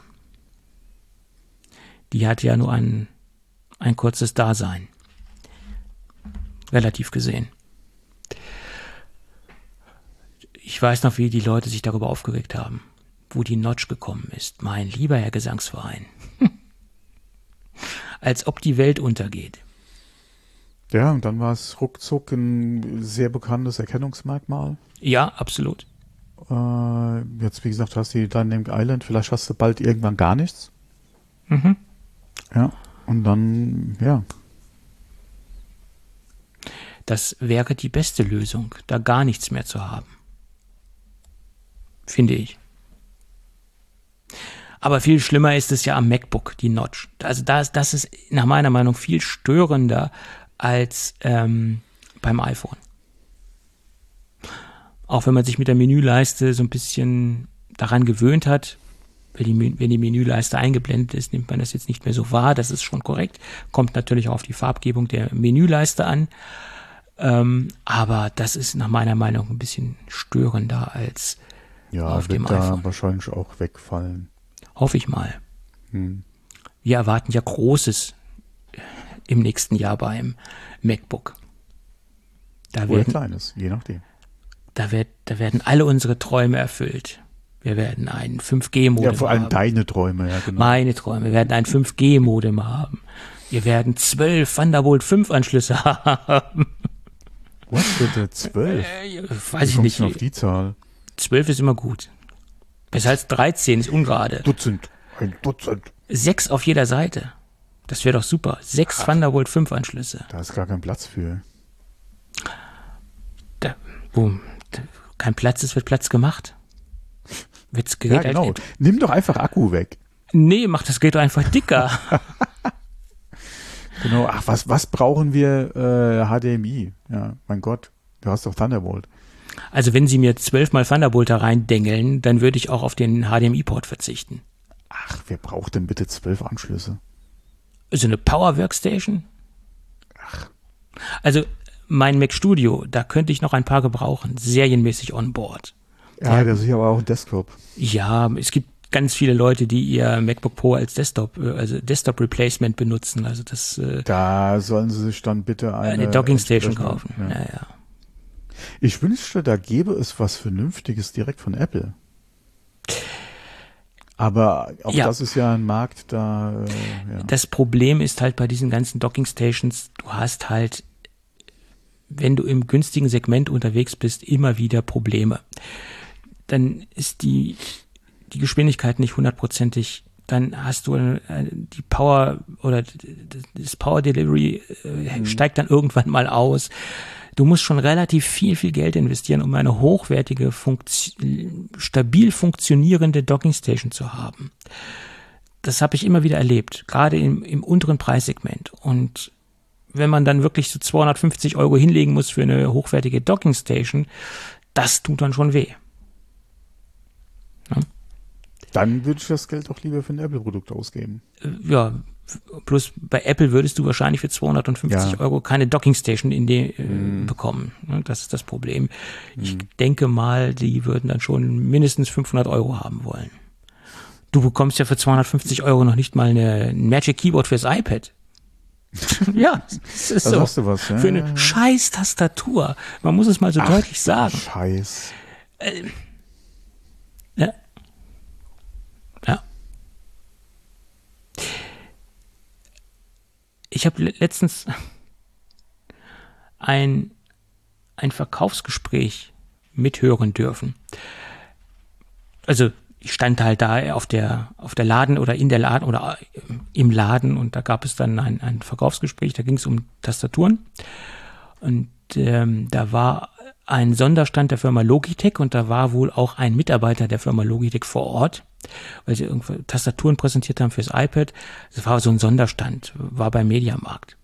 Die hat ja nur ein kurzes Dasein. Relativ gesehen. Ich weiß noch, wie die Leute sich darüber aufgeregt haben, wo die Notch gekommen ist. Mein lieber Herr Gesangsverein. Als ob die Welt untergeht. Ja, und dann war es ruckzuck ein sehr bekanntes Erkennungsmerkmal. Ja, absolut. Jetzt, wie gesagt, hast du die Dynamic Island, vielleicht hast du bald irgendwann gar nichts. Mhm. Ja, und dann, ja. Das wäre die beste Lösung, da gar nichts mehr zu haben. Finde ich. Aber viel schlimmer ist es ja am MacBook, die Notch. Also das ist nach meiner Meinung viel störender als beim iPhone. Auch wenn man sich mit der Menüleiste so ein bisschen daran gewöhnt hat, wenn die Menüleiste eingeblendet ist, nimmt man das jetzt nicht mehr so wahr. Das ist schon korrekt. Kommt natürlich auch auf die Farbgebung der Menüleiste an. Aber das ist nach meiner Meinung ein bisschen störender als auf dem iPhone. Ja, wird da wahrscheinlich auch wegfallen. Hoffe ich mal. Wir erwarten ja Großes im nächsten Jahr beim MacBook. Oder Kleines, je nachdem. Da werden alle unsere Träume erfüllt. Wir werden ein 5G-Modem haben. Ja, vor allem deine Träume, ja, genau. Meine Träume. Wir werden ein 5G-Modem haben. Wir werden 12 Thunderbolt 5 Anschlüsse haben. Was, bitte? 12? Weiß ich nicht. Auf die Zahl? 12 ist immer gut. Besser als 13 ist ungerade. Ein Dutzend. 6 auf jeder Seite. Das wäre doch super. 6 Thunderbolt 5 Anschlüsse. Da ist gar kein Platz für. Wo kein Platz ist, wird Platz gemacht. Ja, genau. Nimm doch einfach Akku weg. Nee, mach das Gerät doch einfach dicker. Genau. Ach, was brauchen wir? HDMI. Ja, mein Gott. Du hast doch Thunderbolt. Also wenn sie mir 12-mal Thunderbolt da reindengeln, dann würde ich auch auf den HDMI-Port verzichten. Ach, wer braucht denn bitte 12 Anschlüsse? Also eine Power Workstation? Ach. Also mein Mac Studio, da könnte ich noch ein paar gebrauchen. Serienmäßig on board. Ja, das ist aber auch ein Desktop. Ja, es gibt ganz viele Leute, die ihr MacBook Pro als Desktop Replacement benutzen. Also das. Da sollen sie sich dann bitte eine Dockingstation kaufen. Ja. Ich wünschte, da gäbe es was Vernünftiges direkt von Apple. Aber auch das ist ja ein Markt, da. Das Problem ist halt bei diesen ganzen Dockingstations, du hast halt, wenn du im günstigen Segment unterwegs bist, immer wieder Probleme. Dann ist die Geschwindigkeit nicht hundertprozentig, dann hast du die Power oder das Power Delivery steigt dann irgendwann mal aus. Du musst schon relativ viel Geld investieren, um eine hochwertige, stabil funktionierende Dockingstation zu haben. Das habe ich immer wieder erlebt, gerade im unteren Preissegment. Und wenn man dann wirklich so 250 € hinlegen muss für eine hochwertige Dockingstation, das tut dann schon weh. Ja? Dann würde ich das Geld doch lieber für ein Apple-Produkt ausgeben. Ja, bloß bei Apple würdest du wahrscheinlich für 250 € keine Dockingstation bekommen. Das ist das Problem. Ich denke mal, die würden dann schon mindestens 500 € haben wollen. Du bekommst ja für 250 € noch nicht mal ein Magic Keyboard fürs iPad. Ja, es ist da so. sagst du was, ja? Für eine scheiß Tastatur. Man muss es mal so deutlich sagen. Scheiß. Ja. Ja. Ich habe letztens ein Verkaufsgespräch mithören dürfen. Also ich stand halt da auf der Laden oder in der Laden oder im Laden und da gab es dann ein Verkaufsgespräch, da ging es um Tastaturen und da war ein Sonderstand der Firma Logitech und da war wohl auch ein Mitarbeiter der Firma Logitech vor Ort, weil sie irgendwie Tastaturen präsentiert haben fürs iPad. Das war so ein Sonderstand, war beim Mediamarkt.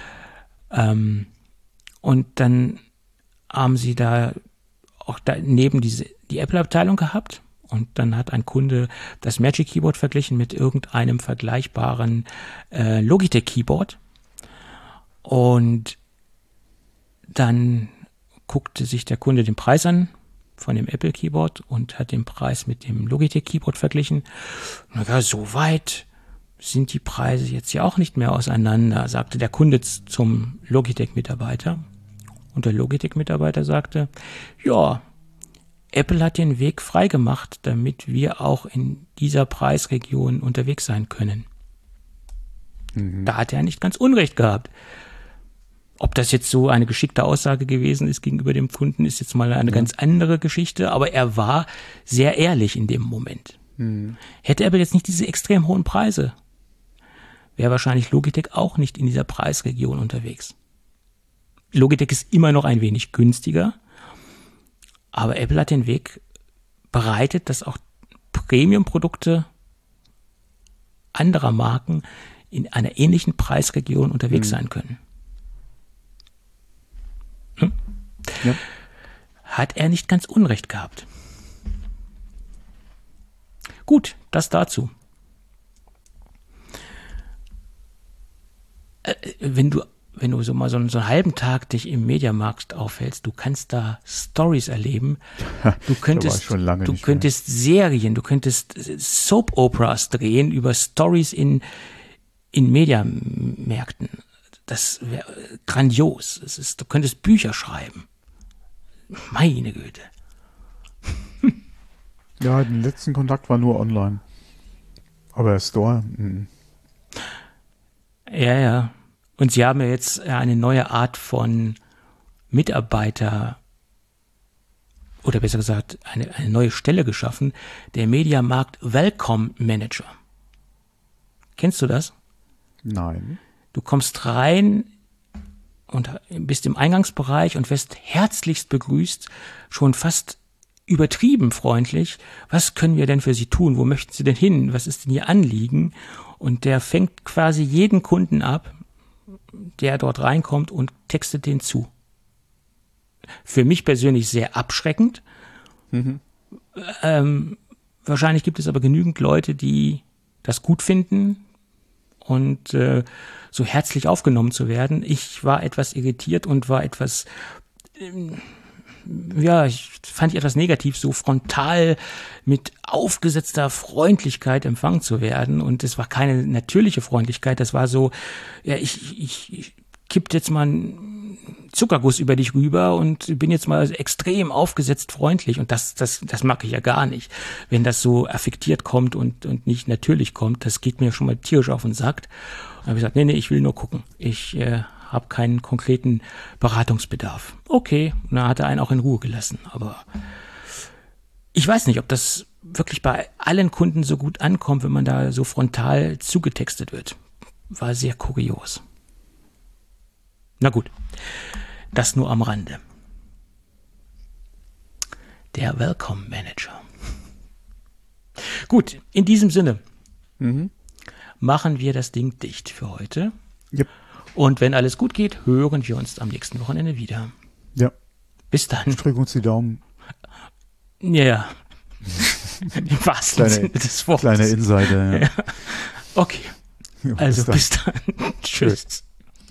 Und dann haben sie da auch daneben die Apple-Abteilung gehabt. Und dann hat ein Kunde das Magic Keyboard verglichen mit irgendeinem vergleichbaren Logitech Keyboard. Und dann guckte sich der Kunde den Preis an von dem Apple Keyboard und hat den Preis mit dem Logitech Keyboard verglichen. Und ja, so weit sind die Preise jetzt ja auch nicht mehr auseinander, sagte der Kunde zum Logitech-Mitarbeiter. Und der Logitech-Mitarbeiter sagte, ja, Apple hat den Weg freigemacht, damit wir auch in dieser Preisregion unterwegs sein können. Da hat er nicht ganz Unrecht gehabt. Ob das jetzt so eine geschickte Aussage gewesen ist gegenüber dem Kunden, ist jetzt mal eine ganz andere Geschichte, aber er war sehr ehrlich in dem Moment. Hätte Apple jetzt nicht diese extrem hohen Preise, wäre wahrscheinlich Logitech auch nicht in dieser Preisregion unterwegs. Logitech ist immer noch ein wenig günstiger, aber Apple hat den Weg bereitet, dass auch Premium-Produkte anderer Marken in einer ähnlichen Preisregion unterwegs sein können. Ja. Hat er nicht ganz Unrecht gehabt. Gut, das dazu. Wenn du so mal so einen halben Tag dich im Mediamarkt aufhältst, du kannst da Stories erleben. Du könntest Serien, du könntest Soap-Operas drehen über Stories in Mediamärkten. Das wäre grandios. Du könntest Bücher schreiben. Meine Güte. Ja, der letzten Kontakt war nur online. Aber Store. Ja. Und sie haben ja jetzt eine neue Art von Mitarbeiter oder besser gesagt eine neue Stelle geschaffen, der Mediamarkt Welcome Manager. Kennst du das? Nein. Du kommst rein und bist im Eingangsbereich und wirst herzlichst begrüßt, schon fast übertrieben freundlich. Was können wir denn für Sie tun? Wo möchten Sie denn hin? Was ist denn Ihr Anliegen? Und der fängt quasi jeden Kunden ab, der dort reinkommt und textet den zu. Für mich persönlich sehr abschreckend. Wahrscheinlich gibt es aber genügend Leute, die das gut finden und so herzlich aufgenommen zu werden. Ich war etwas irritiert und war etwas, ich fand etwas negativ, so frontal mit aufgesetzter Freundlichkeit empfangen zu werden. Und es war keine natürliche Freundlichkeit, das war so, ja, ich kippt jetzt mal einen Zuckerguss über dich rüber und bin jetzt mal extrem aufgesetzt freundlich. Und das mag ich ja gar nicht. Wenn das so affektiert kommt und nicht natürlich kommt, das geht mir schon mal tierisch auf den Sack. Und habe ich gesagt, nee, ich will nur gucken. Ich habe keinen konkreten Beratungsbedarf. Okay, und dann hat er einen auch in Ruhe gelassen. Aber ich weiß nicht, ob das wirklich bei allen Kunden so gut ankommt, wenn man da so frontal zugetextet wird. War sehr kurios. Na gut, das nur am Rande. Der Welcome Manager. Gut, in diesem Sinne machen wir das Ding dicht für heute. Yep. Und wenn alles gut geht, hören wir uns am nächsten Wochenende wieder. Ja. Bis dann. Ich drücke uns die Daumen. Ja. Im wahrsten Sinne des Wortes. Kleine Insider. Ja. Okay. Also bis dann. Tschüss.